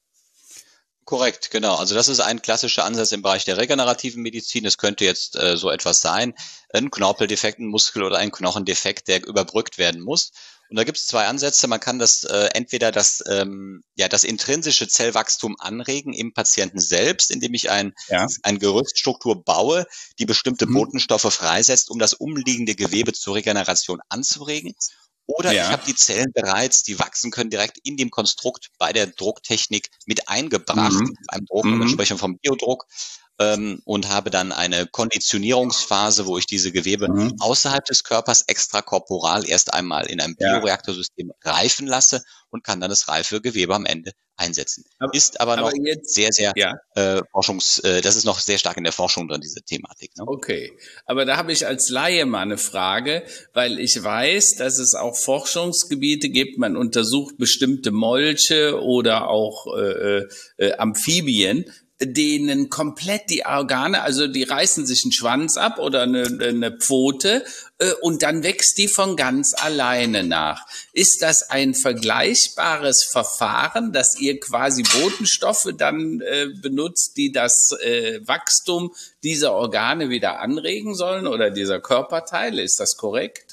Korrekt, genau. Also das ist ein klassischer Ansatz im Bereich der regenerativen Medizin. Es könnte jetzt äh, so etwas sein, ein Knorpeldefekt, ein Muskel- oder ein Knochendefekt, der überbrückt werden muss. Und da gibt es zwei Ansätze. Man kann das äh, entweder das, ähm, ja, das intrinsische Zellwachstum anregen im Patienten selbst, indem ich ein, Ja. ein Gerüststruktur baue, die bestimmte Mhm. Botenstoffe freisetzt, um das umliegende Gewebe zur Regeneration anzuregen. Oder ich Ja. habe die Zellen bereits, die wachsen können, direkt in dem Konstrukt bei der Drucktechnik mit eingebracht, Mhm. beim Druck, Mhm. wir sprechen vom Biodruck, ähm, und habe dann eine Konditionierungsphase, wo ich diese Gewebe Mhm. außerhalb des Körpers extrakorporal erst einmal in einem Ja. Bioreaktorsystem reifen lasse und kann dann das reife Gewebe am Ende einsetzen. Aber, Ist aber aber noch jetzt, sehr, sehr ja. äh, Forschungs, äh, das ist noch sehr stark in der Forschung drin, diese Thematik. Ne? Okay, aber da habe ich als Laie mal eine Frage, weil ich weiß, dass es auch Forschungsgebiete gibt. Man untersucht bestimmte Molche oder auch äh, äh, Amphibien, denen komplett die Organe, also die reißen sich einen Schwanz ab oder eine, eine Pfote äh, und dann wächst die von ganz alleine nach. Ist das ein vergleichbares Verfahren, dass ihr quasi Botenstoffe dann äh, benutzt, die das äh, Wachstum dieser Organe wieder anregen sollen oder dieser Körperteile? Ist das korrekt?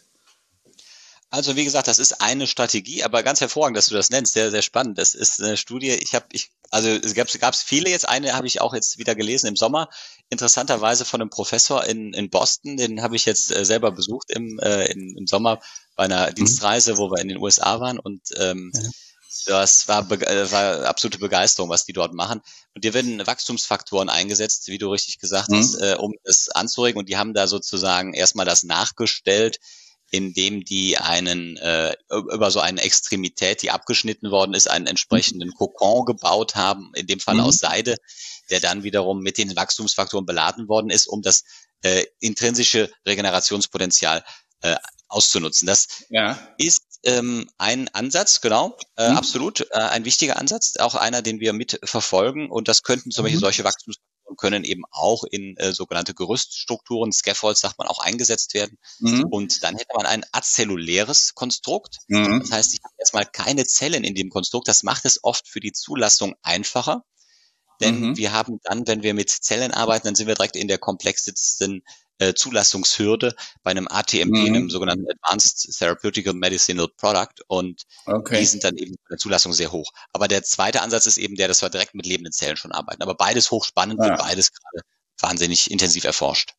Also wie gesagt, das ist eine Strategie, aber ganz hervorragend, dass du das nennst, sehr, sehr spannend. Das ist eine Studie, ich habe, ich, also es gab es viele jetzt, eine habe ich auch jetzt wieder gelesen im Sommer, interessanterweise von einem Professor in, in Boston, den habe ich jetzt äh, selber besucht im, äh, im, im Sommer bei einer Dienstreise, wo wir in den U S A waren und ähm, Ja. das war, äh, war absolute Begeisterung, was die dort machen. Und dir werden Wachstumsfaktoren eingesetzt, wie du richtig gesagt hast, Mhm. äh, um es anzuregen. Und die haben da sozusagen erstmal das nachgestellt, indem die einen äh, über so eine Extremität, die abgeschnitten worden ist, einen entsprechenden Kokon gebaut haben, in dem Fall Mhm. aus Seide, der dann wiederum mit den Wachstumsfaktoren beladen worden ist, um das äh, intrinsische Regenerationspotenzial äh, auszunutzen. Das Ja. ist ähm, ein Ansatz, genau, äh, Mhm. absolut, äh, ein wichtiger Ansatz, auch einer, den wir mit verfolgen. Und das könnten zum Beispiel Mhm. solche Wachstumsfaktoren können eben auch in äh, sogenannte Gerüststrukturen, Scaffolds sagt man, auch eingesetzt werden. Mhm. Und dann hätte man ein azelluläres Konstrukt. Mhm. Das heißt, ich habe erstmal keine Zellen in dem Konstrukt. Das macht es oft für die Zulassung einfacher. Denn Mhm. wir haben dann, wenn wir mit Zellen arbeiten, dann sind wir direkt in der komplexesten äh, Zulassungshürde bei einem A T M P, einem Mhm. sogenannten Advanced Therapeutical Medicinal Product. Und die Okay. sind dann eben bei der Zulassung sehr hoch. Aber der zweite Ansatz ist eben der, dass wir direkt mit lebenden Zellen schon arbeiten. Aber beides hochspannend, wird Ja. beides gerade wahnsinnig intensiv erforscht.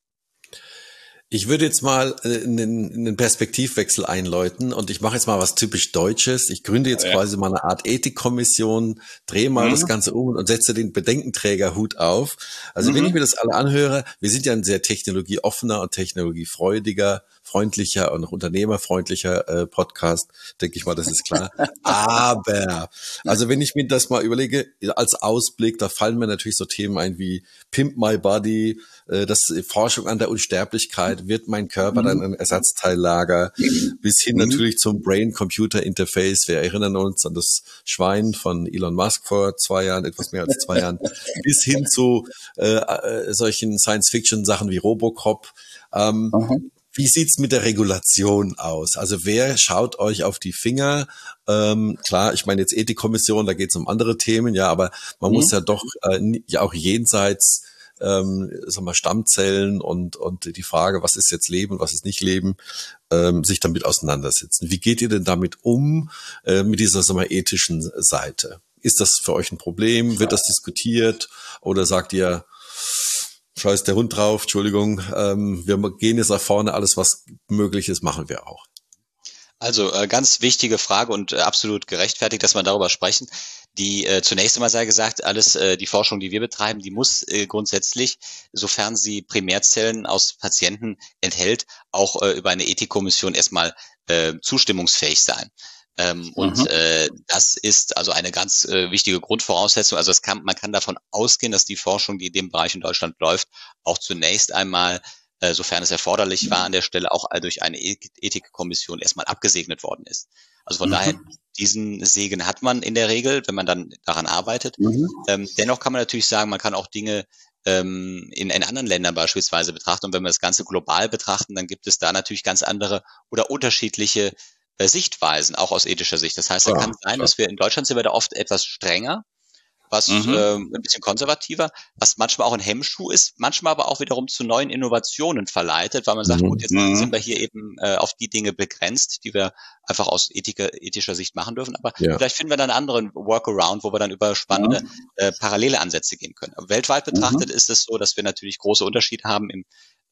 Ich würde jetzt mal äh, einen, einen Perspektivwechsel einläuten und ich mache jetzt mal was typisch Deutsches. Ich gründe jetzt Ja. quasi mal eine Art Ethikkommission, drehe mal das Mhm. Ganze um und setze den Bedenkenträgerhut auf. Also wenn ich Mhm. mir das alle anhöre, wir sind ja ein sehr technologieoffener und technologiefreudiger, freundlicher und auch unternehmerfreundlicher äh, Podcast, denke ich mal, das ist klar. Aber, also wenn ich mir das mal überlege, als Ausblick, da fallen mir natürlich so Themen ein wie Pimp My Body, äh, das Forschung an der Unsterblichkeit, wird mein Körper dann Mhm. ein Ersatzteillager, bis hin Mhm. natürlich zum Brain-Computer-Interface. Wir erinnern uns an das Schwein von Elon Musk vor zwei Jahren, etwas mehr als zwei Jahren, bis hin zu äh, äh, solchen Science-Fiction-Sachen wie Robocop. Ähm, Mhm. Wie sieht's mit der Regulation aus? Also wer schaut euch auf die Finger? Ähm, klar, ich meine jetzt Ethikkommission, da geht's um andere Themen, ja, aber man mhm. muss ja doch äh, ja auch jenseits ähm, sag mal, Stammzellen und und die Frage, was ist jetzt Leben, was ist nicht Leben, ähm, sich damit auseinandersetzen. Wie geht ihr denn damit um, äh, mit dieser sag mal, ethischen Seite? Ist das für euch ein Problem? Wird das diskutiert? Oder sagt ihr, scheiß der Hund drauf, Entschuldigung, ähm, wir gehen jetzt nach vorne, alles was möglich ist, machen wir auch. Also äh, ganz wichtige Frage und äh, absolut gerechtfertigt, dass wir darüber sprechen. Die äh, zunächst einmal sei gesagt, alles äh, die Forschung, die wir betreiben, die muss äh, grundsätzlich, sofern sie Primärzellen aus Patienten enthält, auch äh, über eine Ethikkommission erstmal äh, zustimmungsfähig sein. Ähm, mhm. Und äh, das ist also eine ganz äh, wichtige Grundvoraussetzung. Also es kann, man kann davon ausgehen, dass die Forschung, die in dem Bereich in Deutschland läuft, auch zunächst einmal, äh, sofern es erforderlich war, an der Stelle auch durch eine Ethikkommission erstmal abgesegnet worden ist. Also von mhm. daher, diesen Segen hat man in der Regel, wenn man dann daran arbeitet. Mhm. Ähm, dennoch kann man natürlich sagen, man kann auch Dinge ähm, in, in anderen Ländern beispielsweise betrachten. Und wenn wir das Ganze global betrachten, dann gibt es da natürlich ganz andere oder unterschiedliche äh, Sichtweisen, auch aus ethischer Sicht. Das heißt, da ja, kann sein, klar. dass wir in Deutschland sind wir da oft etwas strenger, was mhm. ähm, ein bisschen konservativer, was manchmal auch ein Hemmschuh ist, manchmal aber auch wiederum zu neuen Innovationen verleitet, weil man sagt, mhm. gut, jetzt mhm. sind wir hier eben äh, auf die Dinge begrenzt, die wir einfach aus ethischer, ethischer Sicht machen dürfen. Aber ja. vielleicht finden wir dann einen anderen Workaround, wo wir dann über spannende mhm. äh, parallele Ansätze gehen können. Aber weltweit betrachtet mhm. ist es so, dass wir natürlich große Unterschiede haben im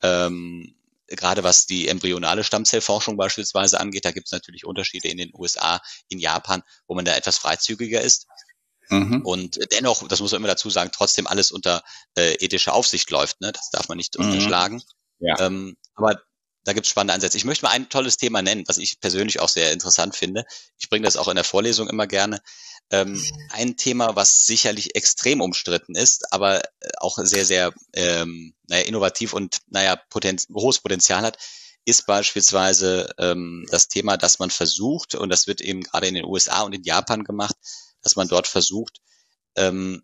ähm, gerade was die embryonale Stammzellforschung beispielsweise angeht. Da gibt es natürlich Unterschiede in den U S A, in Japan, wo man da etwas freizügiger ist. Mhm. Und dennoch, das muss man immer dazu sagen, trotzdem alles unter äh, ethischer Aufsicht läuft. Ne? Das darf man nicht mhm. unterschlagen. Ja. Ähm, aber da gibt es spannende Ansätze. Ich möchte mal ein tolles Thema nennen, was ich persönlich auch sehr interessant finde. Ich bringe das auch in der Vorlesung immer gerne. Ähm, ein Thema, was sicherlich extrem umstritten ist, aber auch sehr, sehr ähm, naja, innovativ und naja, Potenz- hohes Potenzial hat, ist beispielsweise ähm, das Thema, dass man versucht, und das wird eben gerade in den U S A und in Japan gemacht, dass man dort versucht, ähm,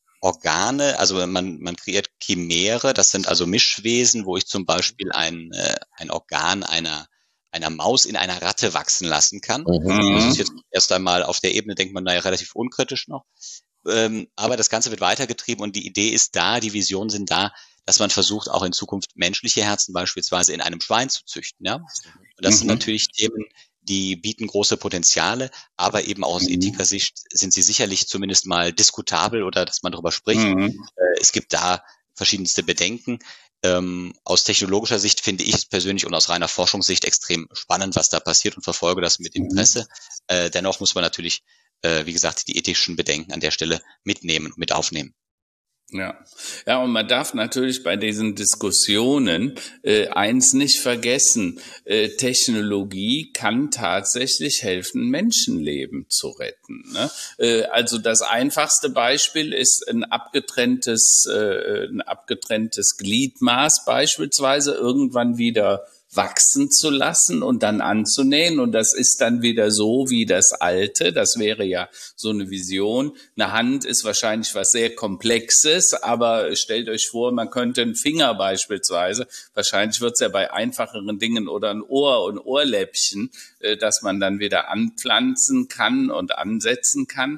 Organe, also man, man kreiert Chimäre, das sind also Mischwesen, wo ich zum Beispiel ein, äh, ein Organ einer, einer Maus in einer Ratte wachsen lassen kann. Mhm. Das ist jetzt erst einmal auf der Ebene, denkt man, naja, relativ unkritisch noch. Ähm, aber das Ganze wird weitergetrieben und die Idee ist da, die Visionen sind da, dass man versucht, auch in Zukunft menschliche Herzen beispielsweise in einem Schwein zu züchten. Ja? Und das mhm. sind natürlich Themen, die bieten große Potenziale, aber eben auch aus mhm. ethischer Sicht sind sie sicherlich zumindest mal diskutabel oder dass man darüber spricht. Mhm. Äh, es gibt da verschiedenste Bedenken. Ähm, aus technologischer Sicht finde ich es persönlich und aus reiner Forschungssicht extrem spannend, was da passiert und verfolge das mit Interesse. Mhm. Äh, dennoch muss man natürlich, äh, wie gesagt, die ethischen Bedenken an der Stelle mitnehmen und mit aufnehmen. Ja, ja, und man darf natürlich bei diesen Diskussionen äh, eins nicht vergessen: äh, Technologie kann tatsächlich helfen, Menschenleben zu retten. Ne? Äh, also das einfachste Beispiel ist ein abgetrenntes, äh, ein abgetrenntes Gliedmaß beispielsweise irgendwann wieder wachsen zu lassen und dann anzunähen. Und das ist dann wieder so wie das Alte. Das wäre ja so eine Vision. Eine Hand ist wahrscheinlich was sehr Komplexes, aber stellt euch vor, man könnte einen Finger beispielsweise, wahrscheinlich wird es ja bei einfacheren Dingen, oder ein Ohr und Ohrläppchen, dass man dann wieder anpflanzen kann und ansetzen kann.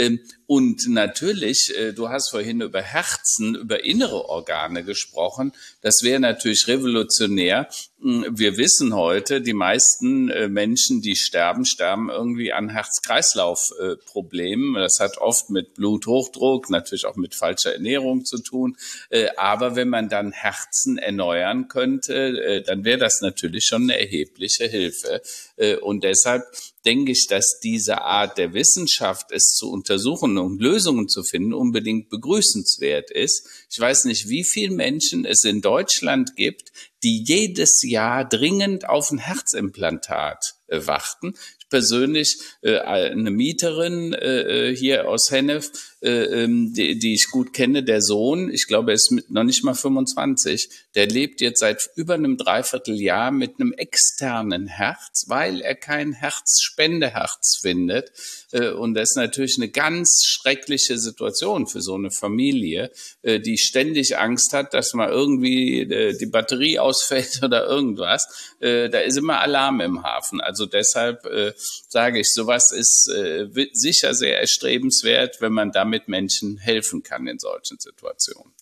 Und natürlich, du hast vorhin über Herzen, über innere Organe gesprochen. Das wäre natürlich revolutionär. Wir wissen heute, die meisten Menschen, die sterben, sterben irgendwie an Herz-Kreislauf-Problemen. Das hat oft mit Bluthochdruck, natürlich auch mit falscher Ernährung zu tun. Aber wenn man dann Herzen erneuern könnte, dann wäre das natürlich schon eine erhebliche Hilfe. Und deshalb denke ich, dass diese Art der Wissenschaft, es zu untersuchen und Lösungen zu finden, unbedingt begrüßenswert ist. Ich weiß nicht, wie viele Menschen es in Deutschland gibt, die jedes Jahr dringend auf ein Herzimplantat äh, warten. Ich persönlich, äh, eine Mieterin äh, hier aus Hennef, äh, die, die ich gut kenne, der Sohn, ich glaube, er ist mit noch nicht mal fünfundzwanzig, der lebt jetzt seit über einem Dreivierteljahr mit einem externen Herz, weil er kein Herzspendeherz findet. Äh, und das ist natürlich eine ganz schreckliche Situation für so eine Familie, äh, die ständig Angst hat, dass mal irgendwie äh, die Batterie ausfällt oder irgendwas. Äh, da ist immer Alarm im Hafen. Also deshalb äh, sage ich, sowas ist äh, sicher sehr erstrebenswert, wenn man damit Menschen helfen kann in solchen Situationen.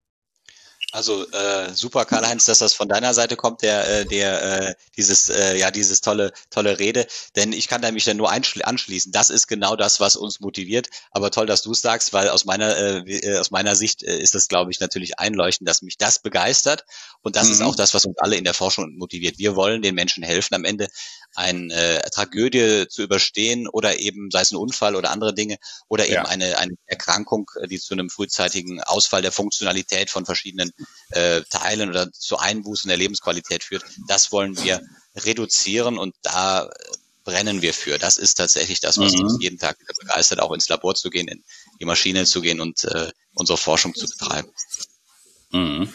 Also äh, super, Karl-Heinz, dass das von deiner Seite kommt, der, äh, der äh, dieses, äh, ja, dieses tolle, tolle Rede. Denn ich kann da mich dann nur anschließen. Das ist genau das, was uns motiviert. Aber toll, dass du es sagst, weil aus meiner, äh, aus meiner Sicht äh, ist das, glaube ich, natürlich einleuchtend, dass mich das begeistert. Und das mhm. ist auch das, was uns alle in der Forschung motiviert. Wir wollen den Menschen helfen, am Ende eine äh, Tragödie zu überstehen oder eben, sei es ein Unfall oder andere Dinge, oder eben ja. eine, eine Erkrankung, die zu einem frühzeitigen Ausfall der Funktionalität von verschiedenen äh, Teilen oder zu Einbußen der Lebensqualität führt. Das wollen wir reduzieren und da brennen wir für. Das ist tatsächlich das, was mhm. uns jeden Tag wieder begeistert, auch ins Labor zu gehen, in die Maschine zu gehen und äh, unsere Forschung zu betreiben. Mhm.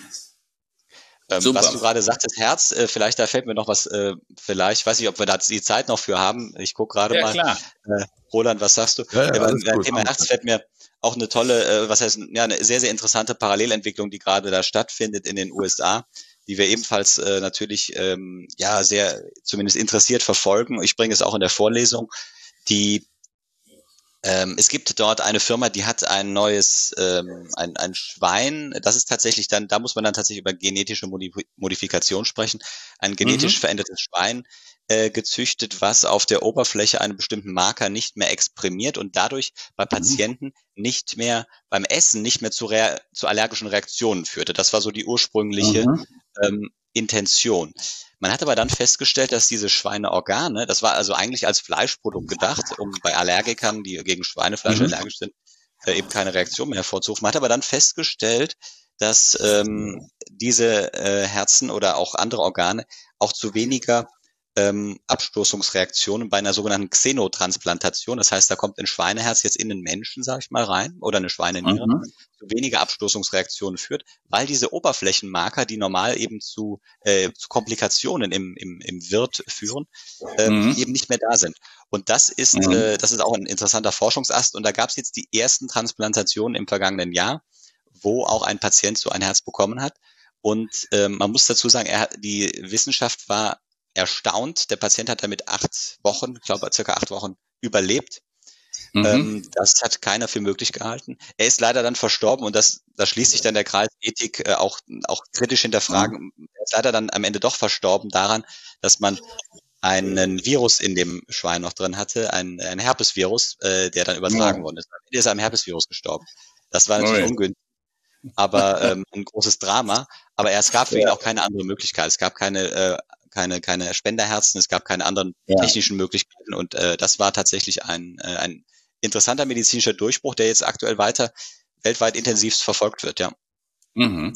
Ähm, was du gerade sagtest, Herz, äh, vielleicht, da fällt mir noch was, äh, vielleicht, weiß ich, ob wir da die Zeit noch für haben. Ich gucke gerade ja, mal. Klar. Äh, Roland, was sagst du? Ja, ja, beim äh, Thema Herz fällt mir auch eine tolle, äh, was heißt, ja, eine sehr, sehr interessante Parallelentwicklung, die gerade da stattfindet in den U S A, die wir ebenfalls äh, natürlich ähm, ja sehr zumindest interessiert verfolgen. Ich bringe es auch in der Vorlesung. Die Ähm, es gibt dort eine Firma, die hat ein neues, ähm, ein, ein Schwein, das ist tatsächlich dann, da muss man dann tatsächlich über genetische Modif- Modifikation sprechen, ein genetisch mhm. verändertes Schwein äh, gezüchtet, was auf der Oberfläche einen bestimmten Marker nicht mehr exprimiert und dadurch bei Patienten mhm. nicht mehr, beim Essen nicht mehr zu, rea- zu allergischen Reaktionen führte. Das war so die ursprüngliche mhm. ähm, Intention. Man hat aber dann festgestellt, dass diese Schweineorgane, das war also eigentlich als Fleischprodukt gedacht, um bei Allergikern, die gegen Schweinefleisch mhm. allergisch sind, äh, eben keine Reaktion mehr hervorzurufen. Man hat aber dann festgestellt, dass ähm, diese äh, Herzen oder auch andere Organe auch zu weniger ähm, Abstoßungsreaktionen bei einer sogenannten Xenotransplantation, das heißt, da kommt ein Schweineherz jetzt in den Menschen, sag ich mal, rein, oder eine Schweineniere, mhm. zu weniger Abstoßungsreaktionen führt, weil diese Oberflächenmarker, die normal eben zu, äh, zu Komplikationen im, im, im Wirt führen, ähm, mhm. eben nicht mehr da sind. Und das ist, mhm. äh, das ist auch ein interessanter Forschungsast. Und da gab es jetzt die ersten Transplantationen im vergangenen Jahr, wo auch ein Patient so ein Herz bekommen hat. Und ähm, man muss dazu sagen, er, die Wissenschaft war erstaunt. Der Patient hat damit acht Wochen, ich glaube circa acht Wochen überlebt. Mhm. Ähm, das hat keiner für möglich gehalten. Er ist leider dann verstorben und das, da schließt sich dann der Kreis Ethik äh, auch, auch kritisch hinterfragen. Mhm. Er ist leider dann am Ende doch verstorben daran, dass man einen Virus in dem Schwein noch drin hatte, ein, ein Herpesvirus, äh, der dann übertragen mhm. worden ist. Er ist am Herpesvirus gestorben. Das war natürlich oh, ungünstig, aber ähm, ein großes Drama. Aber es gab für ja. ihn auch keine andere Möglichkeit. Es gab keine äh, keine keine Spenderherzen, es gab keine anderen ja. technischen Möglichkeiten und äh, das war tatsächlich ein äh, ein interessanter medizinischer Durchbruch, der jetzt aktuell weiter weltweit intensivst verfolgt wird, ja. Mhm.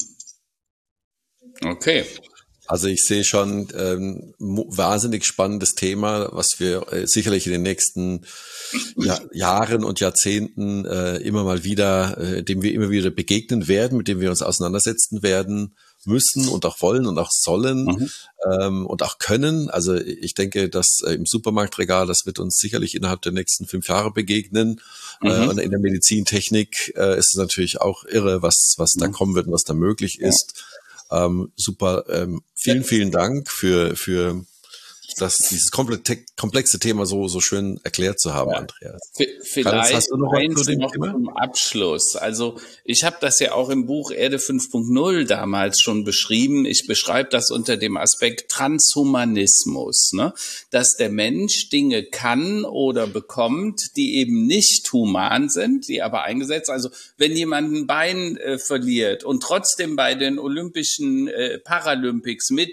Okay. Also ich sehe schon ähm, wahnsinnig spannendes Thema, was wir äh, sicherlich in den nächsten ja, Jahren und Jahrzehnten äh, immer mal wieder, äh, dem wir immer wieder begegnen werden, mit dem wir uns auseinandersetzen werden müssen und auch wollen und auch sollen mhm. ähm, und auch können. Also ich denke, dass äh, im Supermarktregal, das wird uns sicherlich innerhalb der nächsten fünf Jahre begegnen. Mhm. Äh, und in der Medizintechnik äh, ist es natürlich auch irre, was was mhm. da kommen wird und was da möglich ja. ist. Ähm, super, ähm, vielen, vielen Dank für für das dieses komplexe Thema so so schön erklärt zu haben, ja. Andreas. Vielleicht hast du noch eins was zu dem noch Thema? Zum Abschluss. Also ich habe das ja auch im Buch Erde fünf Punkt null damals schon beschrieben. Ich beschreibe das unter dem Aspekt Transhumanismus, ne? Dass der Mensch Dinge kann oder bekommt, die eben nicht human sind, die aber eingesetzt. Also wenn jemand ein Bein äh, verliert und trotzdem bei den Olympischen äh, Paralympics mit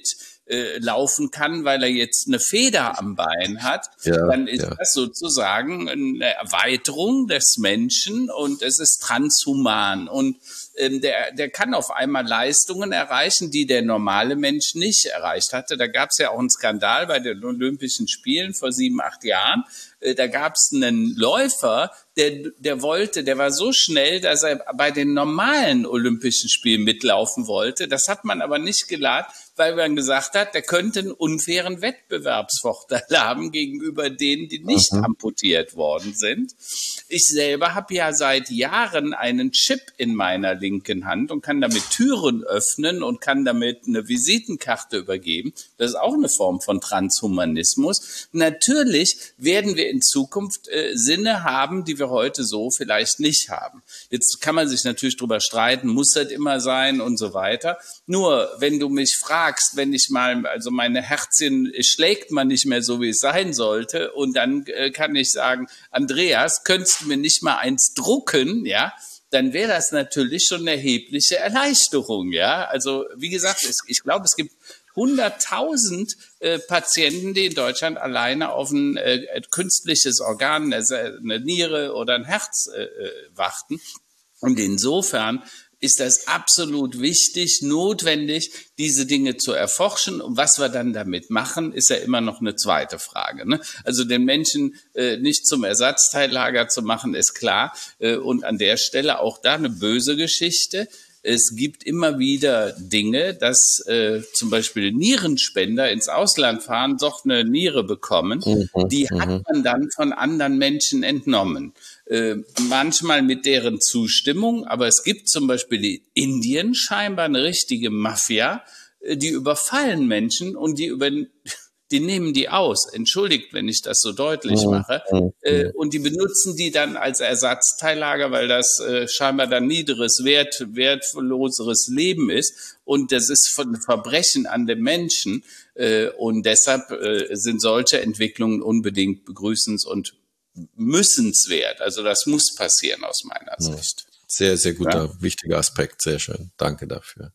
äh, laufen kann, weil er jetzt eine Feder am Bein hat, ja, dann ist ja. das sozusagen eine Erweiterung des Menschen und es ist transhuman. Und ähm, der, der kann auf einmal Leistungen erreichen, die der normale Mensch nicht erreicht hatte. Da gab es ja auch einen Skandal bei den Olympischen Spielen vor sieben, acht Jahren. Äh, da gab es einen Läufer, der, der wollte, der war so schnell, dass er bei den normalen Olympischen Spielen mitlaufen wollte. Das hat man aber nicht gelassen, weil man gesagt hat, der könnte einen unfairen Wettbewerbsvorteil haben gegenüber denen, die nicht mhm. amputiert worden sind. Ich selber habe ja seit Jahren einen Chip in meiner linken Hand und kann damit Türen öffnen und kann damit eine Visitenkarte übergeben. Das ist auch eine Form von Transhumanismus. Natürlich werden wir in Zukunft äh, Sinne haben, die wir heute so vielleicht nicht haben. Jetzt kann man sich natürlich drüber streiten, muss das immer sein und so weiter. Nur, wenn du mich fragst, wenn ich mal, also meine Herzchen schlägt man nicht mehr so, wie es sein sollte, und dann äh, kann ich sagen, Andreas, könntest du mir nicht mal eins drucken, ja, dann wäre das natürlich schon eine erhebliche Erleichterung, ja. Also, wie gesagt, es, ich glaube, es gibt hunderttausend äh, Patienten, die in Deutschland alleine auf ein äh, künstliches Organ, eine Niere oder ein Herz äh, warten. Und insofern ist das absolut wichtig, notwendig, diese Dinge zu erforschen. Und was wir dann damit machen, ist ja immer noch eine zweite Frage. Ne? Also den Menschen äh, nicht zum Ersatzteillager zu machen, ist klar. Äh, und an der Stelle auch da eine böse Geschichte. Es gibt immer wieder Dinge, dass äh, zum Beispiel Nierenspender ins Ausland fahren, doch eine Niere bekommen. Mhm, die hat man dann von anderen Menschen entnommen. Äh, manchmal mit deren Zustimmung, aber es gibt zum Beispiel in Indien scheinbar eine richtige Mafia, äh, die überfallen Menschen und die über die nehmen die aus, entschuldigt, wenn ich das so deutlich mache, äh, und die benutzen die dann als Ersatzteillager, weil das äh, scheinbar dann niederes, wert, wertloseres Leben ist und das ist von Verbrechen an den Menschen äh, und deshalb äh, sind solche Entwicklungen unbedingt begrüßens- und müssenswert. Also das muss passieren aus meiner Sicht. Sehr, sehr guter, ja? wichtiger Aspekt, sehr schön. Danke dafür.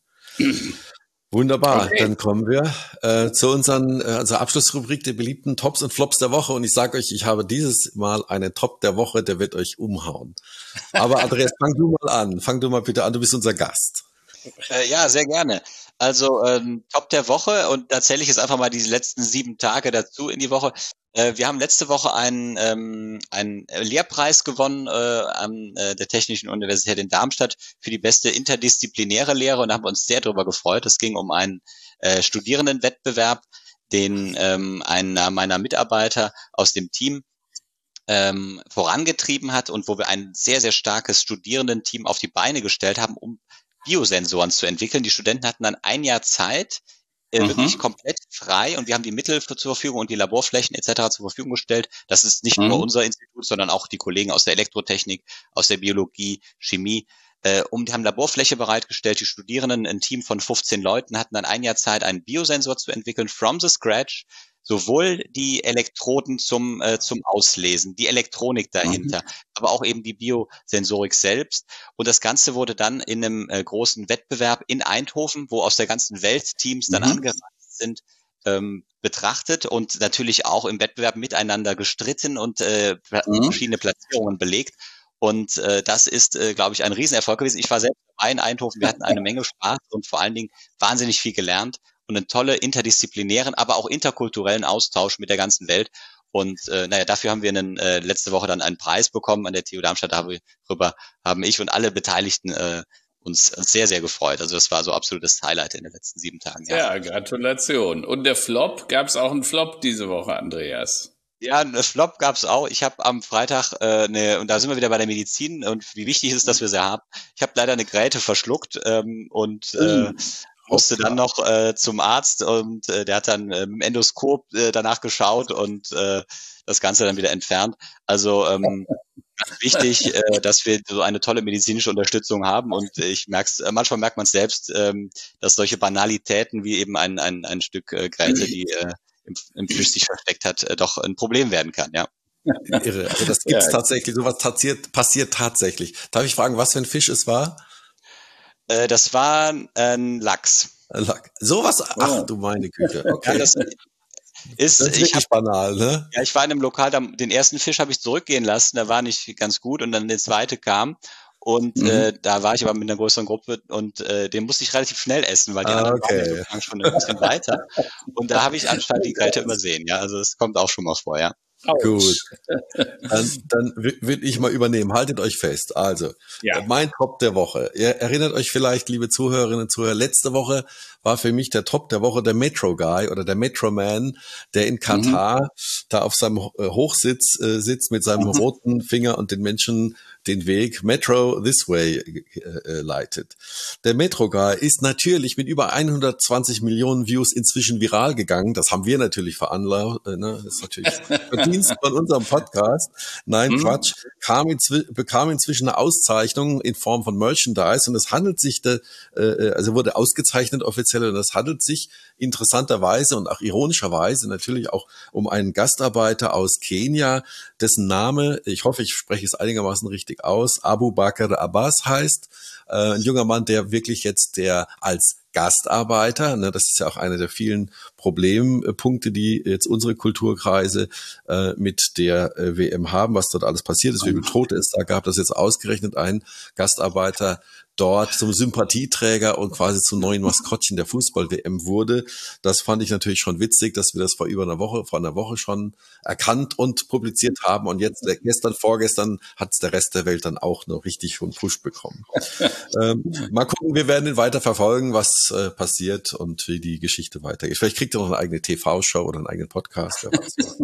Wunderbar, okay. Dann kommen wir äh, zu unseren, äh, unserer Abschlussrubrik der beliebten Tops und Flops der Woche. Und ich sage euch, ich habe dieses Mal einen Top der Woche, der wird euch umhauen. Aber Andreas, fang du mal an. Fang du mal bitte an, du bist unser Gast. Äh, ja, sehr gerne. Also ähm, Top der Woche, und da zähle ich jetzt einfach mal diese letzten sieben Tage dazu in die Woche. Äh, wir haben letzte Woche einen, ähm, einen Lehrpreis gewonnen äh, an äh, der Technischen Universität in Darmstadt für die beste interdisziplinäre Lehre und da haben wir uns sehr darüber gefreut. Es ging um einen äh, Studierendenwettbewerb, den ähm, einer meiner Mitarbeiter aus dem Team ähm, vorangetrieben hat und wo wir ein sehr, sehr starkes Studierendenteam auf die Beine gestellt haben, um Biosensoren zu entwickeln. Die Studenten hatten dann ein Jahr Zeit, äh, mhm. wirklich komplett frei, und wir haben die Mittel für, zur Verfügung und die Laborflächen et cetera zur Verfügung gestellt. Das ist nicht mhm. nur unser Institut, sondern auch die Kollegen aus der Elektrotechnik, aus der Biologie, Chemie. Äh, um, die haben Laborfläche bereitgestellt. Die Studierenden, ein Team von fünfzehn Leuten, hatten dann ein Jahr Zeit, einen Biosensor zu entwickeln, from the scratch. Sowohl die Elektroden zum äh, zum Auslesen, die Elektronik dahinter, mhm. aber auch eben die Biosensorik selbst. Und das Ganze wurde dann in einem äh, großen Wettbewerb in Eindhoven, wo aus der ganzen Welt Teams dann mhm. angereist sind, ähm, betrachtet und natürlich auch im Wettbewerb miteinander gestritten und äh, mhm. verschiedene Platzierungen belegt. Und äh, das ist, äh, glaube ich, ein Riesenerfolg gewesen. Ich war selbst dabei in Eindhoven, wir hatten eine Menge Spaß und vor allen Dingen wahnsinnig viel gelernt. Und einen tolle interdisziplinären, aber auch interkulturellen Austausch mit der ganzen Welt. Und äh, naja, dafür haben wir einen, äh, letzte Woche dann einen Preis bekommen an der T U Darmstadt. Darüber haben ich und alle Beteiligten äh, uns sehr, sehr gefreut. Also das war so absolutes Highlight in den letzten sieben Tagen. Ja, ja, Gratulation. Und der Flop, gab es auch einen Flop diese Woche, Andreas? Ja, einen Flop gab es auch. Ich habe am Freitag, äh, ne, und da sind wir wieder bei der Medizin und wie wichtig ist es, dass wir sie haben. Ich habe leider eine Gräte verschluckt ähm, und äh, mhm. musste dann noch äh, zum Arzt und äh, der hat dann äh, im Endoskop äh, danach geschaut und äh, das Ganze dann wieder entfernt. Also ähm, ganz wichtig, äh, dass wir so eine tolle medizinische Unterstützung haben und ich merk's, äh, manchmal merkt man es selbst, ähm, dass solche Banalitäten wie eben ein ein, ein Stück äh, Gräte, die äh, im, im Fisch sich versteckt hat, äh, doch ein Problem werden kann, ja. Irre. Also das gibt's ja. tatsächlich, sowas passiert, passiert tatsächlich. Darf ich fragen, was für ein Fisch es war? Äh, das war ein Lachs. Sowas, ach du meine Güte, okay. Ja, das ist, Das ist ich wirklich hab, banal, ne? ja, ich war in einem Lokal, da, den ersten Fisch habe ich zurückgehen lassen, der war nicht ganz gut und dann der zweite kam und Mhm. äh, da war ich aber mit einer größeren Gruppe und äh, den musste ich relativ schnell essen, weil die Ah, anderen waren ja okay. sozusagen schon ein bisschen weiter und da habe ich anscheinend die Gräte übersehen, ja, also das kommt auch schon mal vor, ja. Gut. Autsch. Dann, dann will ich mal übernehmen. Haltet euch fest. Also, Ja. mein Top der Woche. Ihr erinnert euch vielleicht, liebe Zuhörerinnen und Zuhörer, letzte Woche war für mich der Top der Woche der Metro Guy oder der Metro Man, der in Katar mhm. da auf seinem Hochsitz äh, sitzt mit seinem mhm. roten Finger und den Menschen den Weg Metro This Way äh, leitet. Der Metro Guy ist natürlich mit über hundertzwanzig Millionen Views inzwischen viral gegangen. Das haben wir natürlich veranlasst. Äh, ne? Das ist natürlich Verdienst von unserem Podcast. Nein, mhm. Quatsch. Kam inzwi- bekam inzwischen eine Auszeichnung in Form von Merchandise und es handelt sich, de, äh, also wurde ausgezeichnet offiziell und es handelt sich interessanterweise und auch ironischerweise natürlich auch um einen Gastarbeiter aus Kenia, dessen Name, ich hoffe, ich spreche es einigermaßen richtig aus, Abu Bakr Abbas heißt. Äh, ein junger Mann, der wirklich jetzt der als Gastarbeiter, ne, das ist ja auch einer der vielen Problempunkte, die jetzt unsere Kulturkreise äh, mit der äh, W M haben, was dort alles passiert ist, wie viele Tote es da gab, dass jetzt ausgerechnet ein Gastarbeiter dort zum Sympathieträger und quasi zum neuen Maskottchen der Fußball-W M wurde. Das fand ich natürlich schon witzig, dass wir das vor über einer Woche, vor einer Woche schon erkannt und publiziert haben. Und jetzt, gestern, vorgestern, hat es der Rest der Welt dann auch noch richtig von Push bekommen. ähm, mal gucken, wir werden ihn weiter verfolgen, was äh, passiert und wie die Geschichte weitergeht. Vielleicht kriegt er noch eine eigene T V-Show oder einen eigenen Podcast. Wer weiß.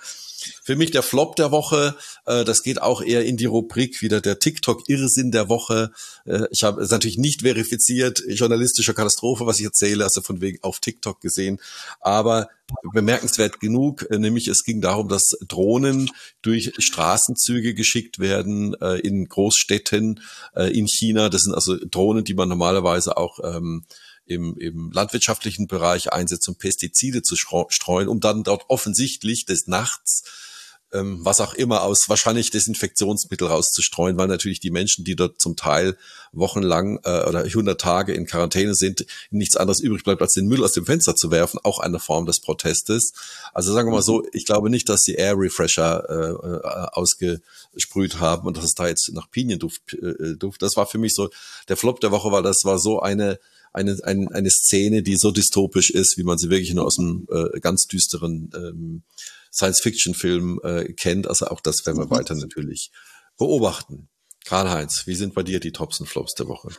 Für mich der Flop der Woche, äh, das geht auch eher in die Rubrik wieder der TikTok-Irrsinn der Woche. Äh, ich habe es natürlich nicht verifiziert, journalistische Katastrophe, was ich erzähle, also von wegen auf TikTok gesehen, aber bemerkenswert genug, äh, nämlich es ging darum, dass Drohnen durch Straßenzüge geschickt werden äh, in Großstädten äh, in China. Das sind also Drohnen, die man normalerweise auch ähm, im, im landwirtschaftlichen Bereich einsetzt, um Pestizide zu streuen, um dann dort offensichtlich des Nachts ähm, was auch immer aus wahrscheinlich Desinfektionsmittel rauszustreuen, weil natürlich die Menschen, die dort zum Teil wochenlang äh, oder hundert Tage in Quarantäne sind, nichts anderes übrig bleibt, als den Müll aus dem Fenster zu werfen, auch eine Form des Protestes. Also sagen wir mal so, ich glaube nicht, dass sie Air Refresher äh, ausgesprüht haben und dass es da jetzt nach Pinienduft äh, Duft. Das war für mich so der Flop der Woche, weil das war so eine Eine, eine, eine Szene, die so dystopisch ist, wie man sie wirklich nur aus einem äh, ganz düsteren ähm, Science-Fiction-Film äh, kennt. Also auch das werden wir weiter natürlich beobachten. Karl-Heinz, wie sind bei dir die Tops und Flops der Woche?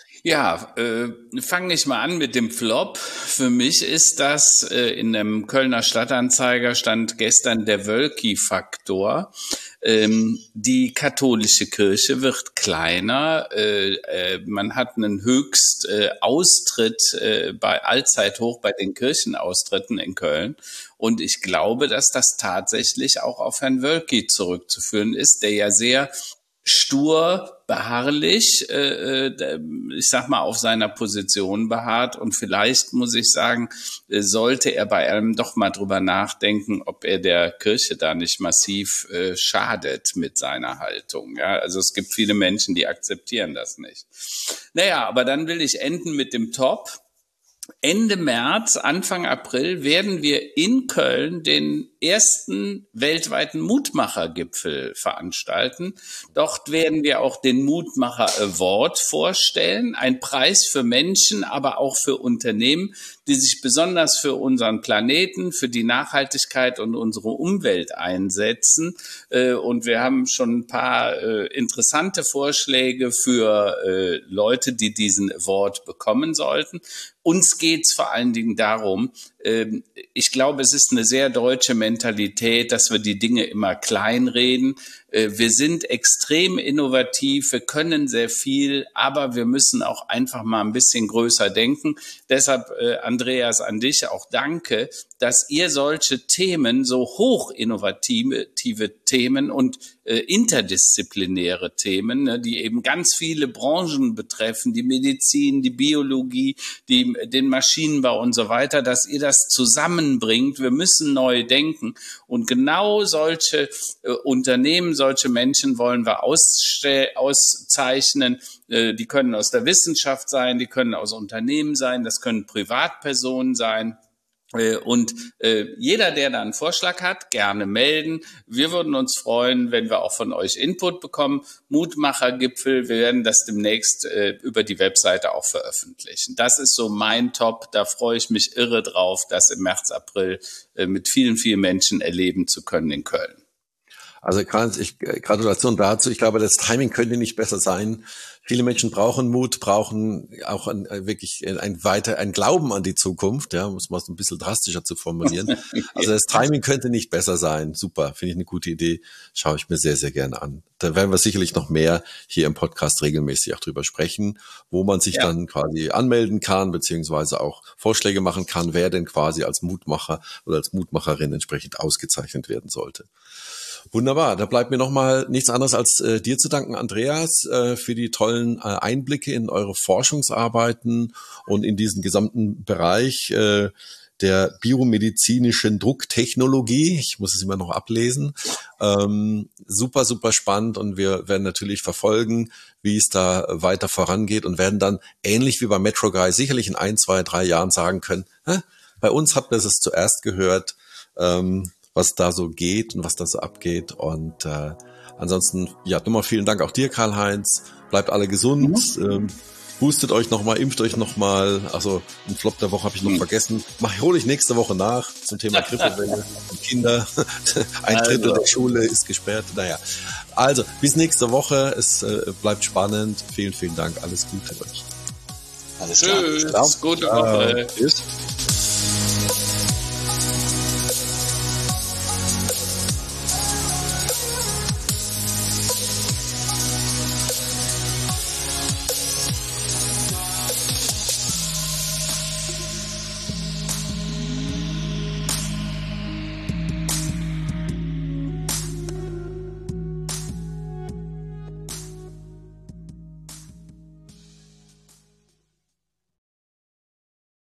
Ja, äh, fange ich mal an mit dem Flop. Für mich ist das, äh, in dem Kölner Stadtanzeiger stand gestern der Wölki-Faktor. Ähm, die katholische Kirche wird kleiner. Äh, äh, man hat einen Höchst äh, Austritt äh, bei Allzeithoch bei den Kirchenaustritten in Köln. Und ich glaube, dass das tatsächlich auch auf Herrn Wölki zurückzuführen ist, der ja sehr stur, beharrlich, äh, ich sag mal, auf seiner Position beharrt. Und vielleicht, muss ich sagen, sollte er bei allem doch mal drüber nachdenken, ob er der Kirche da nicht massiv äh, schadet mit seiner Haltung. Ja, also es gibt viele Menschen, die akzeptieren das nicht. Naja, aber dann will ich enden mit dem Top. Ende März, Anfang April werden wir in Köln den ersten weltweiten Mutmacher-Gipfel veranstalten. Dort werden wir auch den Mutmacher Award vorstellen, ein Preis für Menschen, aber auch für Unternehmen, die sich besonders für unseren Planeten, für die Nachhaltigkeit und unsere Umwelt einsetzen. Und wir haben schon ein paar interessante Vorschläge für Leute, die diesen Award bekommen sollten. Uns geht's vor allen Dingen darum, ich glaube, es ist eine sehr deutsche Mentalität, dass wir die Dinge immer kleinreden. Wir sind extrem innovativ, wir können sehr viel, aber wir müssen auch einfach mal ein bisschen größer denken. Deshalb, Andreas, an dich auch danke, dass ihr solche Themen, so hoch innovative Themen und äh, interdisziplinäre Themen, ne, die eben ganz viele Branchen betreffen, die Medizin, die Biologie, die, den Maschinenbau und so weiter, dass ihr das das zusammenbringt. Wir müssen neu denken. Und genau solche äh, Unternehmen, solche Menschen wollen wir ausstell- auszeichnen. Äh, die können aus der Wissenschaft sein, die können aus Unternehmen sein, das können Privatpersonen sein. Und äh, jeder, der da einen Vorschlag hat, gerne melden. Wir würden uns freuen, wenn wir auch von euch Input bekommen. Mutmachergipfel, wir werden das demnächst äh, über die Webseite auch veröffentlichen. Das ist so mein Top, da freue ich mich irre drauf, das im März, April äh, mit vielen, vielen Menschen erleben zu können in Köln. Also ich, Gratulation dazu. Ich glaube, das Timing könnte nicht besser sein. Viele Menschen brauchen Mut, brauchen auch ein, wirklich ein weiter, ein Glauben an die Zukunft, ja, um es mal so ein bisschen drastischer zu formulieren. Also das Timing könnte nicht besser sein. Super, finde ich eine gute Idee. Schaue ich mir sehr, sehr gerne an. Da werden wir sicherlich noch mehr hier im Podcast regelmäßig auch drüber sprechen, wo man sich ja. dann quasi anmelden kann, beziehungsweise auch Vorschläge machen kann, wer denn quasi als Mutmacher oder als Mutmacherin entsprechend ausgezeichnet werden sollte. Wunderbar, da bleibt mir nochmal nichts anderes als äh, dir zu danken, Andreas, äh, für die tollen äh, Einblicke in eure Forschungsarbeiten und in diesen gesamten Bereich äh, der biomedizinischen Drucktechnologie. Ich muss es immer noch ablesen. Ähm, super, super spannend und wir werden natürlich verfolgen, wie es da weiter vorangeht und werden dann ähnlich wie bei MetroGuy sicherlich in ein, zwei, drei Jahren sagen können, Hä? Bei uns habt ihr es zuerst gehört, ähm, was da so geht und was da so abgeht. Und äh, ansonsten, ja, nochmal vielen Dank auch dir, Karl-Heinz. Bleibt alle gesund. Mhm. Ähm, boostet euch nochmal, impft euch nochmal. Also einen Flop der Woche habe ich noch mhm. vergessen. Mach, hole ich nächste Woche nach zum Thema Grippewelle und Kinder. Ein Drittel also. der Schule ist gesperrt. Naja, also bis nächste Woche. Es äh, bleibt spannend. Vielen, vielen Dank. Alles Gute euch. Alles klar. Tschüss. Gute Woche. Tschüss.